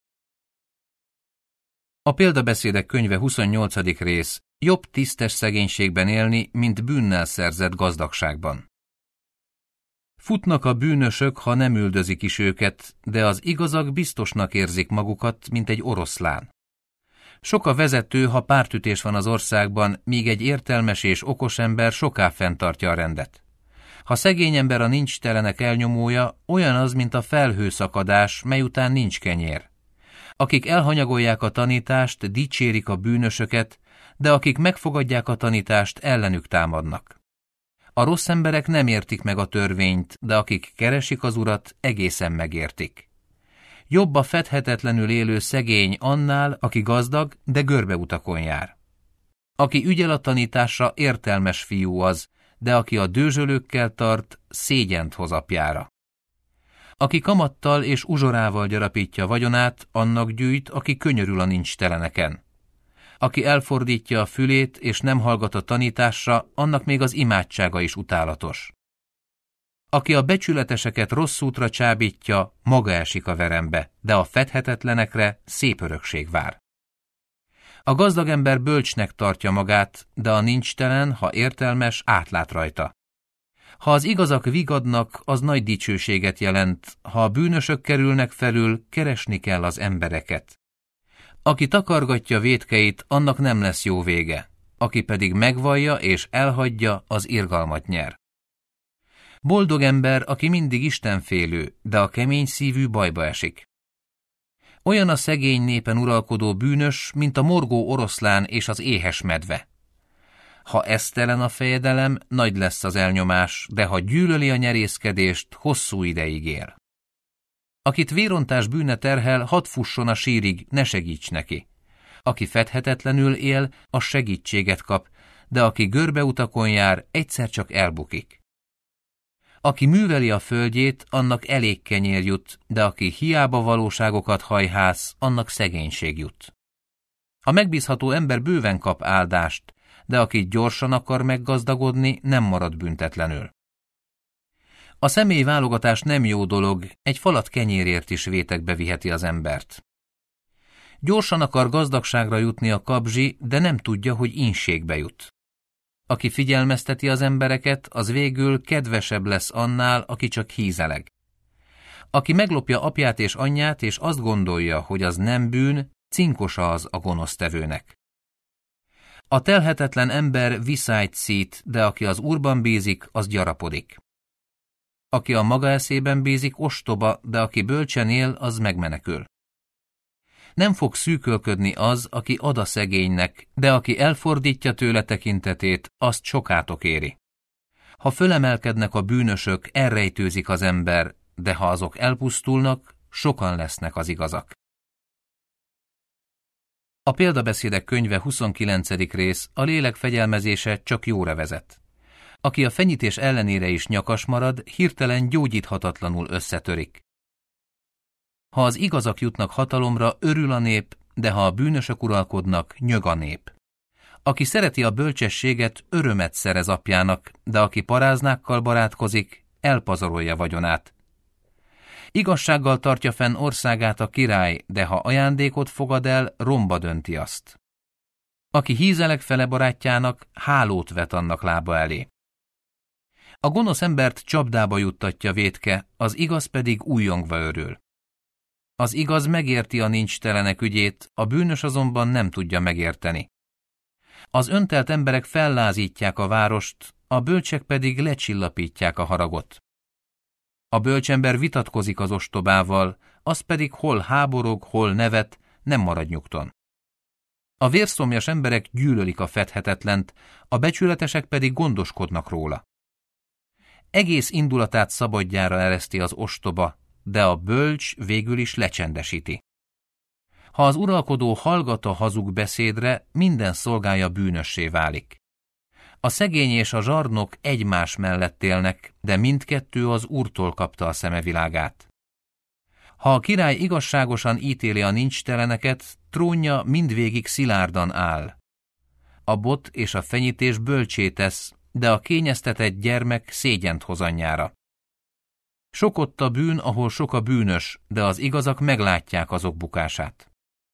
A példabeszédek könyve 28. rész. Jobb tisztes szegénységben élni, mint bűnnel szerzett gazdagságban. Futnak a bűnösök, ha nem üldözik is őket, de az igazak biztosnak érzik magukat, mint egy oroszlán. Sok a vezető, ha pártütés van az országban, míg egy értelmes és okos ember soká fenntartja a rendet. Ha szegény ember a nincstelenek elnyomója, olyan az, mint a felhőszakadás, mely után nincs kenyér. Akik elhanyagolják a tanítást, dicsérik a bűnösöket, de akik megfogadják a tanítást, ellenük támadnak. A rossz emberek nem értik meg a törvényt, de akik keresik az Urat, egészen megértik. Jobb a fedhetetlenül élő szegény annál, aki gazdag, de görbeutakon jár. Aki ügyel a tanításra, értelmes fiú az, de aki a dőzsölőkkel tart, szégyent hoz apjára. Aki kamattal és uzsorával gyarapítja vagyonát, annak gyűjt, aki könyörül a nincsteleneken. Aki elfordítja a fülét és nem hallgat a tanításra, annak még az imádsága is utálatos. Aki a becsületeseket rossz útra csábítja, maga esik a verembe, de a fedhetetlenekre szép örökség vár. A gazdag ember bölcsnek tartja magát, de a nincstelen, ha értelmes, átlát rajta. Ha az igazak vigadnak, az nagy dicsőséget jelent, ha a bűnösök kerülnek felül, keresni kell az embereket. Aki takargatja vétkeit, annak nem lesz jó vége, aki pedig megvallja és elhagyja, az irgalmat nyer. Boldog ember, aki mindig istenfélő, de a kemény szívű bajba esik. Olyan a szegény népen uralkodó bűnös, mint a morgó oroszlán és az éhes medve. Ha esztelen a fejedelem, nagy lesz az elnyomás, de ha gyűlöli a nyerészkedést, hosszú ideig él. Akit vérontás bűne terhel, hadd fusson a sírig, ne segíts neki. Aki fedhetetlenül él, az segítséget kap, de aki görbeutakon jár, egyszer csak elbukik. Aki műveli a földjét, annak elég kenyér jut, de aki hiába valóságokat hajhász, annak szegénység jut. A megbízható ember bőven kap áldást, de aki gyorsan akar meggazdagodni, nem marad büntetlenül. A személyválogatás nem jó dolog, egy falat kenyérért is vétekbe viheti az embert. Gyorsan akar gazdagságra jutni a kabzsi, de nem tudja, hogy ínségbe jut. Aki figyelmezteti az embereket, az végül kedvesebb lesz annál, aki csak hízeleg. Aki meglopja apját és anyját, és azt gondolja, hogy az nem bűn, cinkosa az a gonosztevőnek. A telhetetlen ember viszályt szít, de aki az Úrban bízik, az gyarapodik. Aki a maga eszében bízik, ostoba, de aki bölcsen él, az megmenekül. Nem fog szűkölködni az, aki ad a szegénynek, de aki elfordítja tőle tekintetét, azt sokátok éri. Ha fölemelkednek a bűnösök, elrejtőzik az ember, de ha azok elpusztulnak, sokan lesznek az igazak. A példabeszédek könyve 29. rész, a lélek fegyelmezése csak jóra vezet. Aki a fenyítés ellenére is nyakas marad, hirtelen gyógyíthatatlanul összetörik. Ha az igazak jutnak hatalomra, örül a nép, de ha a bűnösök uralkodnak, nyög a nép. Aki szereti a bölcsességet, örömet szerez apjának, de aki paráznákkal barátkozik, elpazarolja vagyonát. Igazsággal tartja fenn országát a király, de ha ajándékot fogad el, romba dönti azt. Aki hízeleg fele barátjának, hálót vet annak lába elé. A gonosz embert csapdába juttatja vétke, az igaz pedig újjongva örül. Az igaz megérti a nincstelenek ügyét, a bűnös azonban nem tudja megérteni. Az öntelt emberek fellázítják a várost, a bölcsek pedig lecsillapítják a haragot. A bölcsember vitatkozik az ostobával, az pedig hol háborog, hol nevet, nem marad nyugton. A vérszomjas emberek gyűlölik a fedhetetlent, a becsületesek pedig gondoskodnak róla. Egész indulatát szabadjára ereszti az ostoba, de a bölcs végül is lecsendesíti. Ha az uralkodó hallgat a hazug beszédre, minden szolgája bűnössé válik. A szegény és a zsarnok egymás mellett élnek, de mindkettő az Úrtól kapta a szemevilágát. Ha a király igazságosan ítéli a nincsteleneket, trónja mindvégig szilárdan áll. A bot és a fenyítés bölcsé tesz, de a kényeztetett gyermek szégyent hoz anyjára. Sok ott a bűn, ahol sok a bűnös, de az igazak meglátják azok bukását.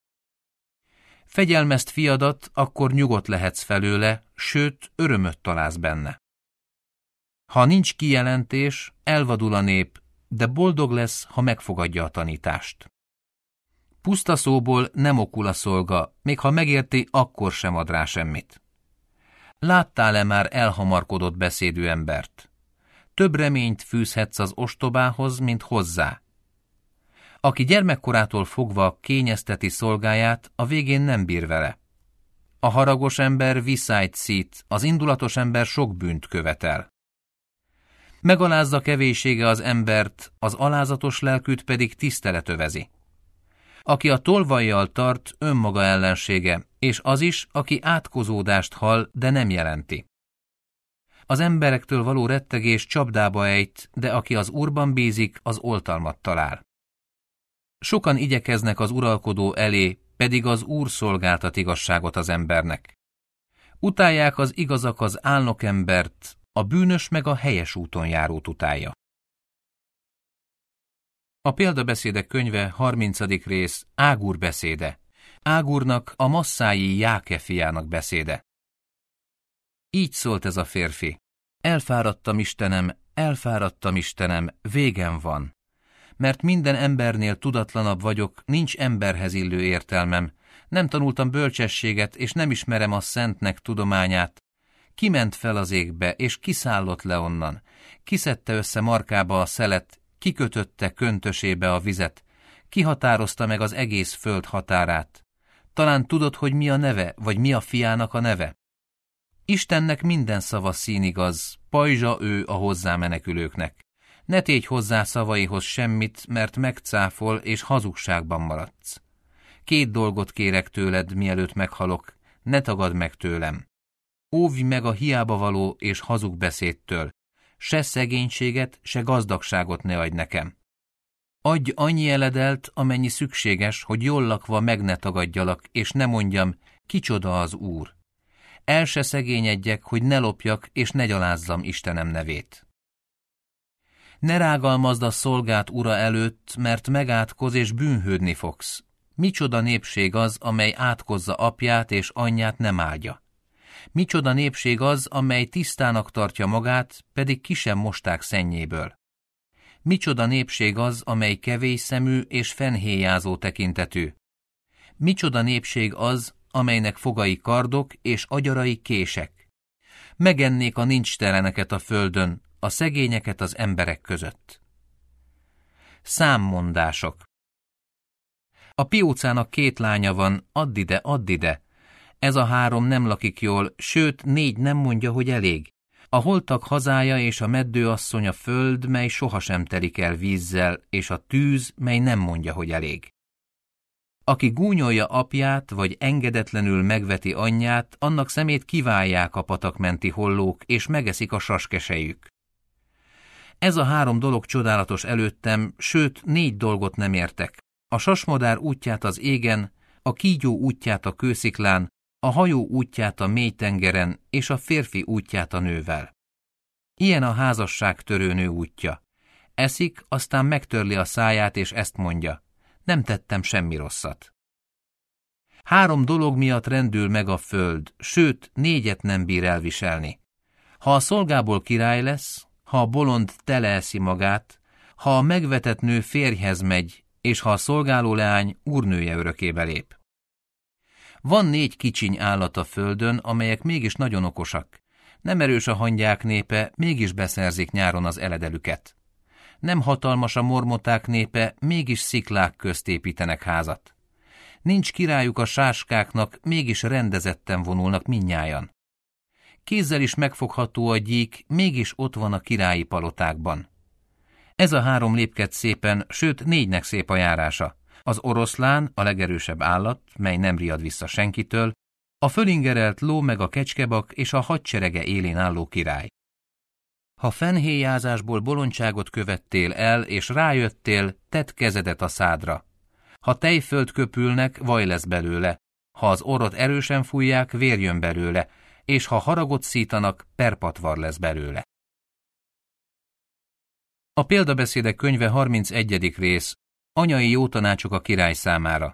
Fegyelmezd fiadat, akkor nyugodt lehetsz felőle, sőt, örömöt találsz benne. Ha nincs kijelentés, elvadul a nép, de boldog lesz, ha megfogadja a tanítást. Puszta szóból nem okul a szolga, még ha megérti, akkor sem ad rá semmit. Láttál-e már elhamarkodott beszédű embert? több reményt fűzhetsz az ostobához, mint hozzá. Aki gyermekkorától fogva kényezteti szolgáját, a végén nem bír vele. A haragos ember viszályt szít, az indulatos ember sok bűnt követel. Megalázza kevéssége az embert, az alázatos lelkűt pedig tisztelet övezi. Aki a tolvajjal tart, önmaga ellensége, és az is, aki átkozódást hall, de nem jelenti. Az emberektől való rettegés csapdába ejt, de aki az Úrban bízik, az oltalmat talál. Sokan igyekeznek az uralkodó elé, pedig az Úr szolgáltat igazságot az embernek. Utálják az igazak az álnok embert, a bűnös meg a helyes úton járót utálja. A példabeszédek könyve 30. rész, Águr beszéde. Águrnak, a masszái Jáke fiának beszéde. Így szólt ez a férfi. Elfáradtam, Istenem, végem van. Mert minden embernél tudatlanabb vagyok, nincs emberhez illő értelmem. Nem tanultam bölcsességet, és nem ismerem a szentnek tudományát. Kiment fel az égbe, és kiszállott le onnan. Kiszedte össze markába a szelet, kikötötte köntösébe a vizet. Kihatározta meg az egész föld határát. Talán tudod, hogy mi a neve, vagy mi a fiának a neve? Istennek minden szava színigaz, pajzsa ő a hozzá menekülőknek. Ne tégy hozzá szavaihoz semmit, mert megcáfol, és hazugságban maradsz. 2 dolgot kérek tőled, mielőtt meghalok, ne tagadd meg tőlem. Óvj meg a hiába való és hazug beszédtől, se szegénységet, se gazdagságot ne adj nekem. Adj annyi eledelt, amennyi szükséges, hogy jól lakva meg ne tagadjalak, és ne mondjam, kicsoda az Úr. El se szegényedjek, hogy ne lopjak, és ne gyalázzam Istenem nevét. Ne rágalmazd a szolgát ura előtt, mert megátkoz és bűnhődni fogsz. Micsoda népség az, amely átkozza apját és anyját nem áldja. Micsoda népség az, amely tisztának tartja magát, pedig ki sem mosták szennyéből. Micsoda népség az, amely kevésszemű és fennhéjázó tekintetű. Micsoda népség az, amelynek fogai kardok és agyarai kések. Megennék a nincsteleneket a földön, a szegényeket az emberek között. Számmondások. A piócának 2 lánya van, add ide. Ez a 3 nem lakik jól, sőt 4 nem mondja, hogy elég. A holtak hazája és a meddőasszony a föld, mely sohasem telik el vízzel, és a tűz, mely nem mondja, hogy elég. Aki gúnyolja apját, vagy engedetlenül megveti anyját, annak szemét kiválják a patakmenti hollók, és megeszik a saskesejük. Ez a 3 dolog csodálatos előttem, sőt 4 dolgot nem értek. A sasmadár útját az égen, a kígyó útját a kősziklán, a hajó útját a mélytengeren, és a férfi útját a nővel. Ilyen a házasságtörő nő útja. Eszik, aztán megtörli a száját, és ezt mondja: nem tettem semmi rosszat. 3 dolog miatt rendül meg a föld, sőt 4 nem bír elviselni. Ha a szolgából király lesz, ha a bolond teleeszi magát, ha a megvetett nő férjhez megy, és ha a szolgáló leány úrnője örökébe lép. Van 4 kicsiny állat a földön, amelyek mégis nagyon okosak. Nem erős a hangyák népe, mégis beszerzik nyáron az eledelüket. Nem hatalmas a mormoták népe, mégis sziklák közt építenek házat. Nincs királyuk a sáskáknak, mégis rendezetten vonulnak mindnyájan. Kézzel is megfogható a gyík, mégis ott van a királyi palotákban. Ez a 3 lépked szépen, sőt 4-nek szép a járása. Az oroszlán, a legerősebb állat, mely nem riad vissza senkitől, a fölingerelt ló meg a kecskebak és a hadserege élén álló király. Ha fennhéjázásból bolondságot követtél el, és rájöttél, tedd kezedet a szádra. Ha tejföld köpülnek, vaj lesz belőle. Ha az orrot erősen fújják, vér jön belőle, és ha haragot szítanak, perpatvar lesz belőle. A példabeszédek könyve 31. rész. Anyai jó tanácsok a király számára.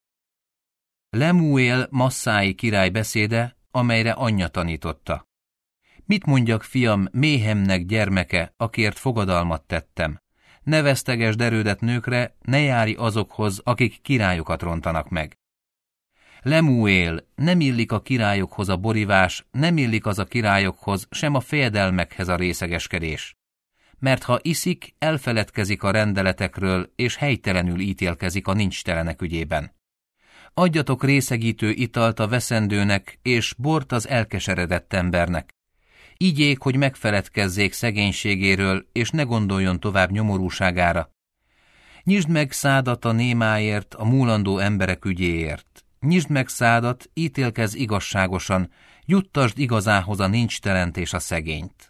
Lemuél masszái király beszéde, amelyre anyja tanította. Mit mondjak, fiam, Méhemnek gyermeke, akiért fogadalmat tettem? Ne vesztegesd erődet nőkre, ne járj azokhoz, akik királyokat rontanak meg. Lemuél, nem illik a királyokhoz a borivás, nem illik az a királyokhoz, sem a fejedelmekhez a részegeskedés. mert ha iszik, elfeledkezik a rendeletekről, és helytelenül ítélkezik a nincstelenek ügyében. Adjatok részegítő italt a veszendőnek, és bort az elkeseredett embernek. Igyék, hogy megfeledkezzék szegénységéről, és ne gondoljon tovább nyomorúságára. Nyisd meg szádat a némáért, a múlandó emberek ügyéért. Nyisd meg szádat, ítélkezz igazságosan, juttasd igazához a nincstelent és a szegényt.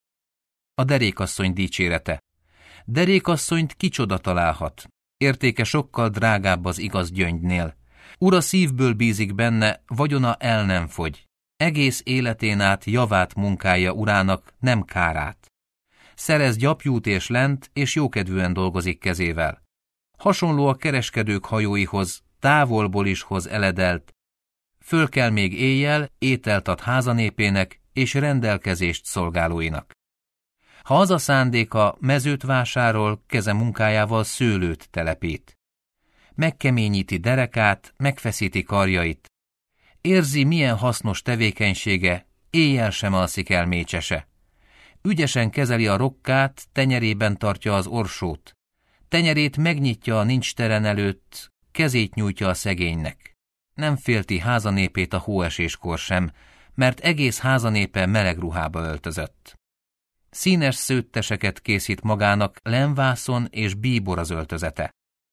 A derékasszony dicsérete. Derékasszonyt kicsoda találhat. Értéke sokkal drágább az igaz gyöngynél. Ura szívből bízik benne, vagyona el nem fogy. Egész életén át javát munkálja urának, nem kárát. Szerez gyapjút és lent, és jókedvűen dolgozik kezével. Hasonló a kereskedők hajóihoz, távolból is hoz eledelt. Fölkel még éjjel, ételt ad házanépének, és rendelkezést szolgálóinak. Ha az a szándéka, mezőt vásárol, keze munkájával szőlőt telepít. Megkeményíti derekát, megfeszíti karjait. Érzi, milyen hasznos tevékenysége, éjjel sem alszik el mécsese. Ügyesen kezeli a rokkát, tenyerében tartja az orsót. Tenyerét megnyitja a nincstelen előtt, kezét nyújtja a szegénynek. Nem félti házanépét a hóeséskor sem, mert egész házanépe meleg ruhába öltözött. Színes szőtteseket készít magának, lemvászon és bíbor az öltözete.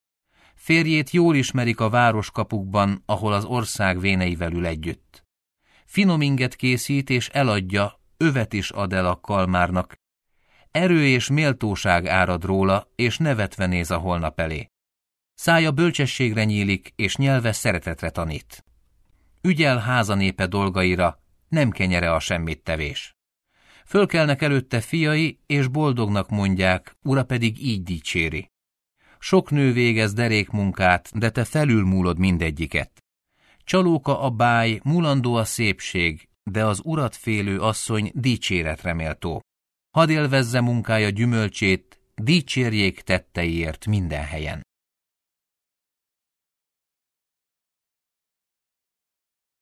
Férjét jól ismerik a városkapukban, ahol az ország véneivel ül együtt. Finom inget készít és eladja, övet is ad el a kalmárnak. Erő és méltóság árad róla, és nevetve néz a holnap elé. Szája bölcsességre nyílik, és nyelve szeretetre tanít. Ügyel házanépe dolgaira, nem kenyere a semmittevés. Fölkelnek előtte fiai, és boldognak mondják, ura pedig így dicséri. Sok nő végez derékmunkát, de te felülmúlod mindegyiket. Csalóka a báj, mulandó a szépség, de az urat félő asszony dicséretre méltó. Hadd élvezze munkája gyümölcsét, dicsérjék tetteiért minden helyen.